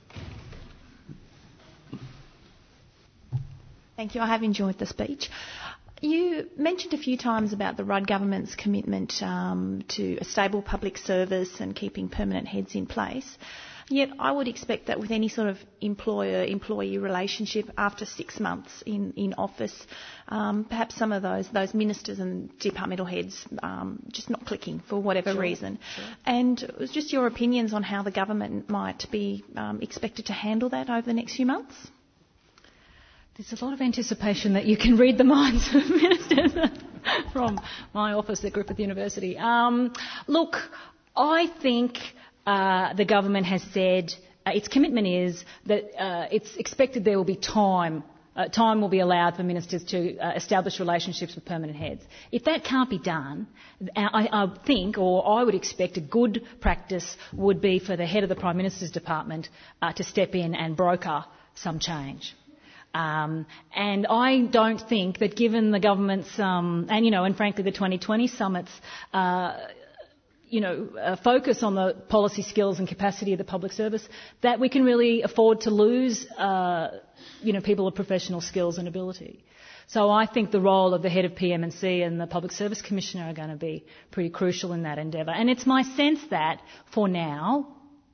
Thank you. I have enjoyed the speech. You mentioned a few times about the Rudd government's commitment um, to a stable public service and keeping permanent heads in place. Yet I would expect that with any sort of employer-employee relationship, after six months in, in office, um, perhaps some of those, those ministers and departmental heads um, just not clicking for whatever sure, reason. Sure. And it was just your opinions on how the government might be um, expected to handle that over the next few months? There's a lot of anticipation that you can read the minds of ministers from my office at Griffith University. Um, look, I think uh, the government has said uh, its commitment is that uh, it's expected there will be time. Uh, time will be allowed for ministers to uh, establish relationships with permanent heads. If that can't be done, I, I think, or I would expect, a good practice would be for the head of the Prime Minister's Department uh, to step in and broker some change. Um, and I don't think that given the government's, um, and you know, and frankly the twenty twenty summit's, uh, you know, uh, focus on the policy skills and capacity of the public service, that we can really afford to lose, uh, you know, people of professional skills and ability. So I think the role of the head of P M and C and the Public Service Commissioner are going to be pretty crucial in that endeavour. And it's my sense that, for now,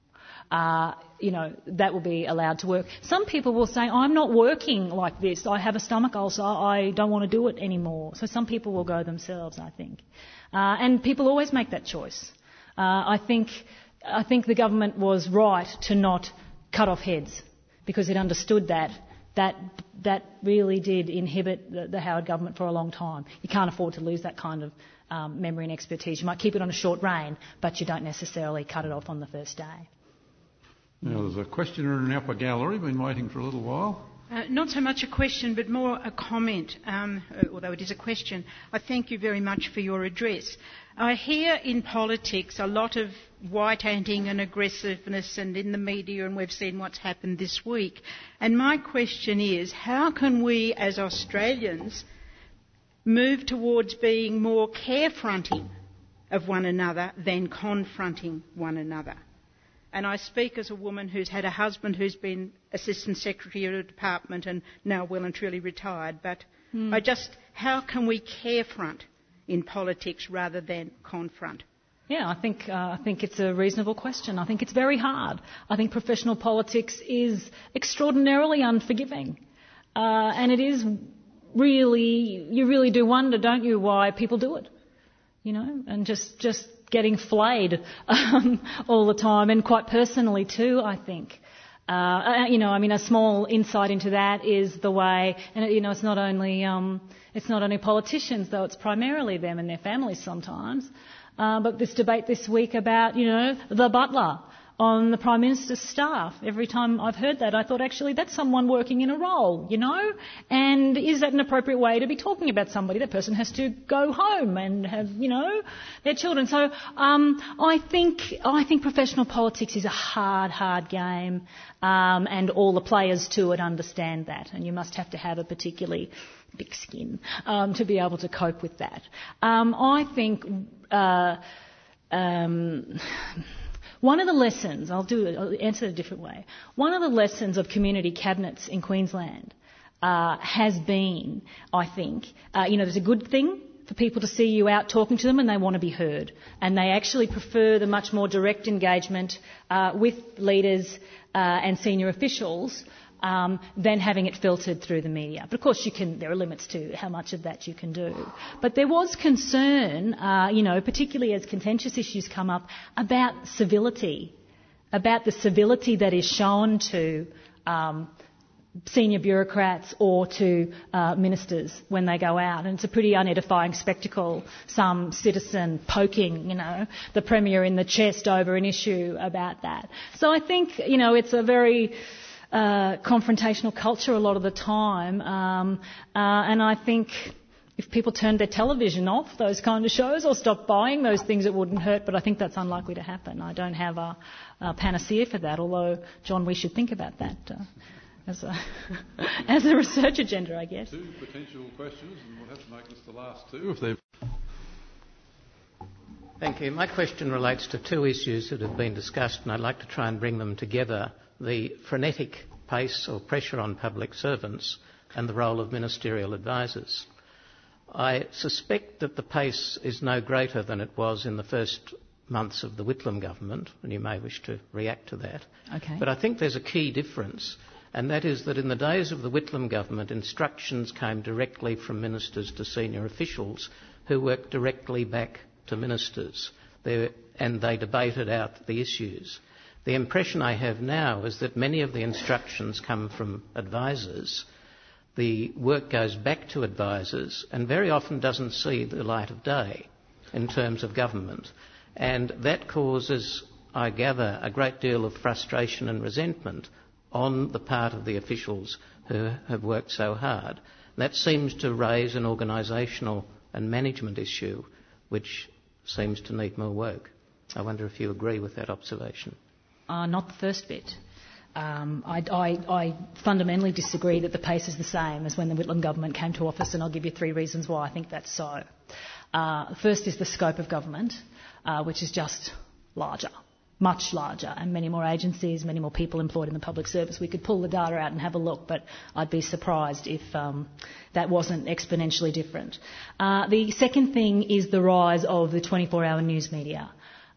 uh, you know, that will be allowed to work. Some people will say, I'm not working like this. I have a stomach ulcer. I don't want to do it anymore. So some people will go themselves, I think. Uh, and people always make that choice. Uh, I think I think the government was right to not cut off heads because it understood that that that really did inhibit the, the Howard government for a long time. You can't afford to lose that kind of um, memory and expertise. You might keep it on a short rein, but you don't necessarily cut it off on the first day. Now, there's a questioner in the upper gallery, been waiting for a little while. Uh, not so much a question, but more a comment, um, although it is a question. I thank you very much for your address. I hear in politics a lot of white-anting and aggressiveness, and in the media, and we've seen what's happened this week. And my question is, how can we as Australians move towards being more carefronting of one another than confronting one another? And I speak as a woman who's had a husband who's been Assistant Secretary of a department and now well and truly retired. But mm. I just, how can we carefront in politics rather than confront? Yeah, I think uh, I think it's a reasonable question. I think it's very hard. I think professional politics is extraordinarily unforgiving, uh, and it is really, you really do wonder, don't you, why people do it? You know, and just just. getting flayed um, all the time, and quite personally too, I think. Uh, you know, I mean, a small insight into that is the way, and you know, it's not only um, it's not only politicians, though it's primarily them and their families sometimes. Uh, but this debate this week about, you know, the butler on the Prime Minister's staff. Every time I've heard that, I thought, actually, that's someone working in a role, you know? And is that an appropriate way to be talking about somebody? That person has to go home and have, you know, their children. So um, I think I think professional politics is a hard, hard game, um, and all the players to it understand that. And you must have to have a particularly thick skin um, to be able to cope with that. Um, I think... Uh, um, One of the lessons, I'll do it, I'll answer it a different way. One of the lessons of community cabinets in Queensland uh, has been, I think, uh, you know, there's a good thing for people to see you out talking to them and they want to be heard. And they actually prefer the much more direct engagement uh, with leaders uh, and senior officials Um, than having it filtered through the media. But of course, you can. There are limits to how much of that you can do. But there was concern, uh, you know, particularly as contentious issues come up, about civility, about the civility that is shown to um, senior bureaucrats or to uh, ministers when they go out. And it's a pretty unedifying spectacle. Some citizen poking, you know, the Premier in the chest over an issue about that. So I think, you know, it's a very Uh, confrontational culture a lot of the time, um, uh, and I think if people turned their television off, those kind of shows, or stopped buying those things, it wouldn't hurt, but I think that's unlikely to happen. I don't have a, a panacea for that, although, John, we should think about that uh, as, a as a research agenda, I guess. Two potential questions, and we'll have to make this the last two if they've... Thank you. My question relates to two issues that have been discussed, and I'd like to try and bring them together: the frenetic pace or pressure on public servants and the role of ministerial advisers. I suspect that the pace is no greater than it was in the first months of the Whitlam government, and you may wish to react to that. Okay. But I think there's a key difference, and that is that in the days of the Whitlam government, instructions came directly from ministers to senior officials who worked directly back to ministers, there, and they debated out the issues. The impression I have now is that many of the instructions come from advisers. The work goes back to advisers and very often doesn't see the light of day in terms of government. And that causes, I gather, a great deal of frustration and resentment on the part of the officials who have worked so hard. That seems to raise an organisational and management issue which seems to need more work. I wonder if you agree with that observation. Uh, not the first bit. Um, I, I, I fundamentally disagree that the pace is the same as when the Whitlam government came to office, and I'll give you three reasons why I think that's so. Uh, first is the scope of government, uh, which is just larger, much larger, and many more agencies, many more people employed in the public service. We could pull the data out and have a look, but I'd be surprised if um, that wasn't exponentially different. Uh, the second thing is the rise of the twenty-four hour news media.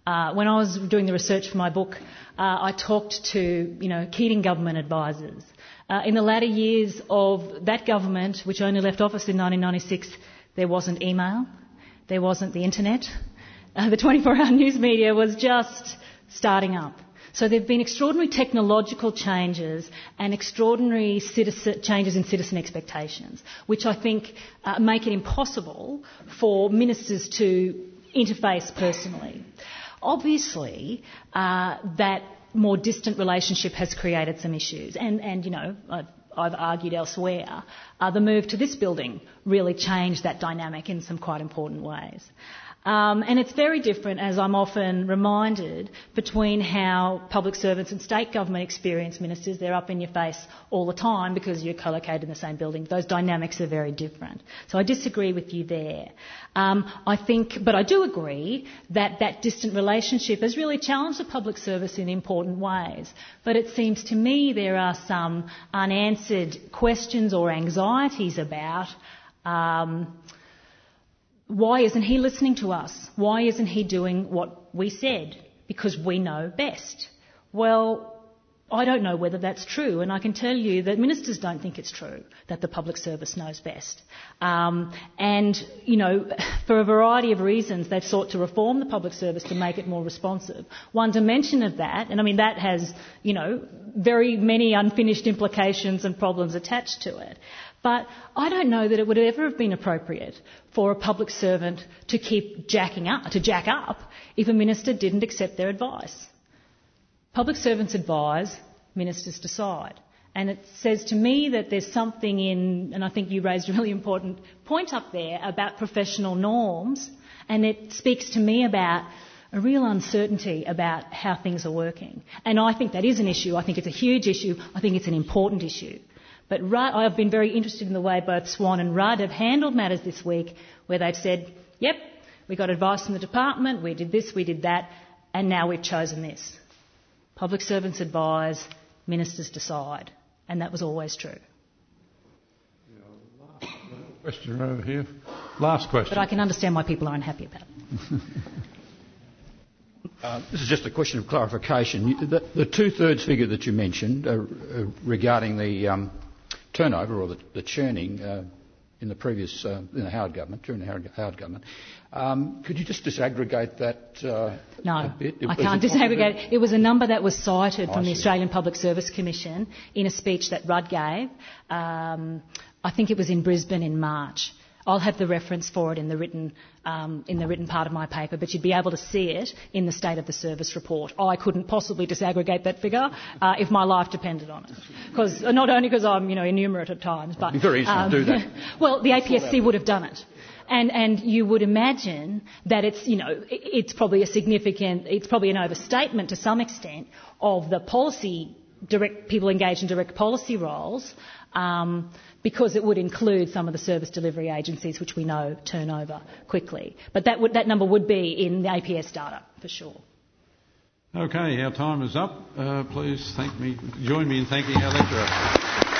Uh, when I was doing the research for my book, uh, I talked to, you know, Keating government advisors. Uh, in the latter years of that government, which only left office in nineteen ninety-six, there wasn't email, there wasn't the internet. Uh, the twenty-four hour news media was just starting up. So there have been extraordinary technological changes and extraordinary citizen, changes in citizen expectations, which I think uh, make it impossible for ministers to interface personally. Obviously, uh, that more distant relationship has created some issues, and, and you know, I've, I've argued elsewhere, uh, the move to this building really changed that dynamic in some quite important ways. Um, and it's very different, as I'm often reminded, between how public servants and state government experience ministers. They're up in your face all the time because you're co-located in the same building. Those dynamics are very different. So I disagree with you there. Um, I think, but I do agree that that distant relationship has really challenged the public service in important ways. But it seems to me there are some unanswered questions or anxieties about um, why isn't he listening to us? Why isn't he doing what we said? Because we know best. Well, I don't know whether that's true, and I can tell you that ministers don't think it's true that the public service knows best. Um, and, you know, for a variety of reasons, they've sought to reform the public service to make it more responsive. One dimension of that, and I mean that has, you know, very many unfinished implications and problems attached to it. But I don't know that it would ever have been appropriate for a public servant to keep jacking up, to jack up if a minister didn't accept their advice. Public servants advise, ministers decide. And it says to me that there's something in, and I think you raised a really important point up there about professional norms, and it speaks to me about a real uncertainty about how things are working. And I think that is an issue. I think it's a huge issue. I think it's an important issue. But Rudd, I've been very interested in the way both Swan and Rudd have handled matters this week, where they've said, yep, we got advice from the department, we did this, we did that, and now we've chosen this. Public servants advise, ministers decide. And that was always true. Yeah, last question over here. Last question. But I can understand why people are unhappy about it. Uh, this is just a question of clarification. You, the, the two-thirds figure that you mentioned uh, uh, regarding the um, turnover or the, the churning uh, in the previous, uh, in the Howard government, during the Howard, Howard government, um, could you just disaggregate that uh, no, a bit? I can't disaggregate it. It was a number that was cited oh, from the Australian Public Service Commission in a speech that Rudd gave. Um, I think it was in Brisbane in March. I'll have the reference for it in the written um, in the written part of my paper, but you'd be able to see it in the State of the Service report. I couldn't possibly disaggregate that figure uh, if my life depended on it, because not only because I'm, you know, enumerate at times, but it'd be very easy um, to do that. Well, the A P S C would have done it. And, and you would imagine that it's, you know, it's probably a significant, it's probably an overstatement to some extent of the policy, direct people engaged in direct policy roles, um, because it would include some of the service delivery agencies which we know turn over quickly. But that, would, that number would be in the A P S data, for sure. Okay, our time is up. Uh, please thank me, join me in thanking our lecturer.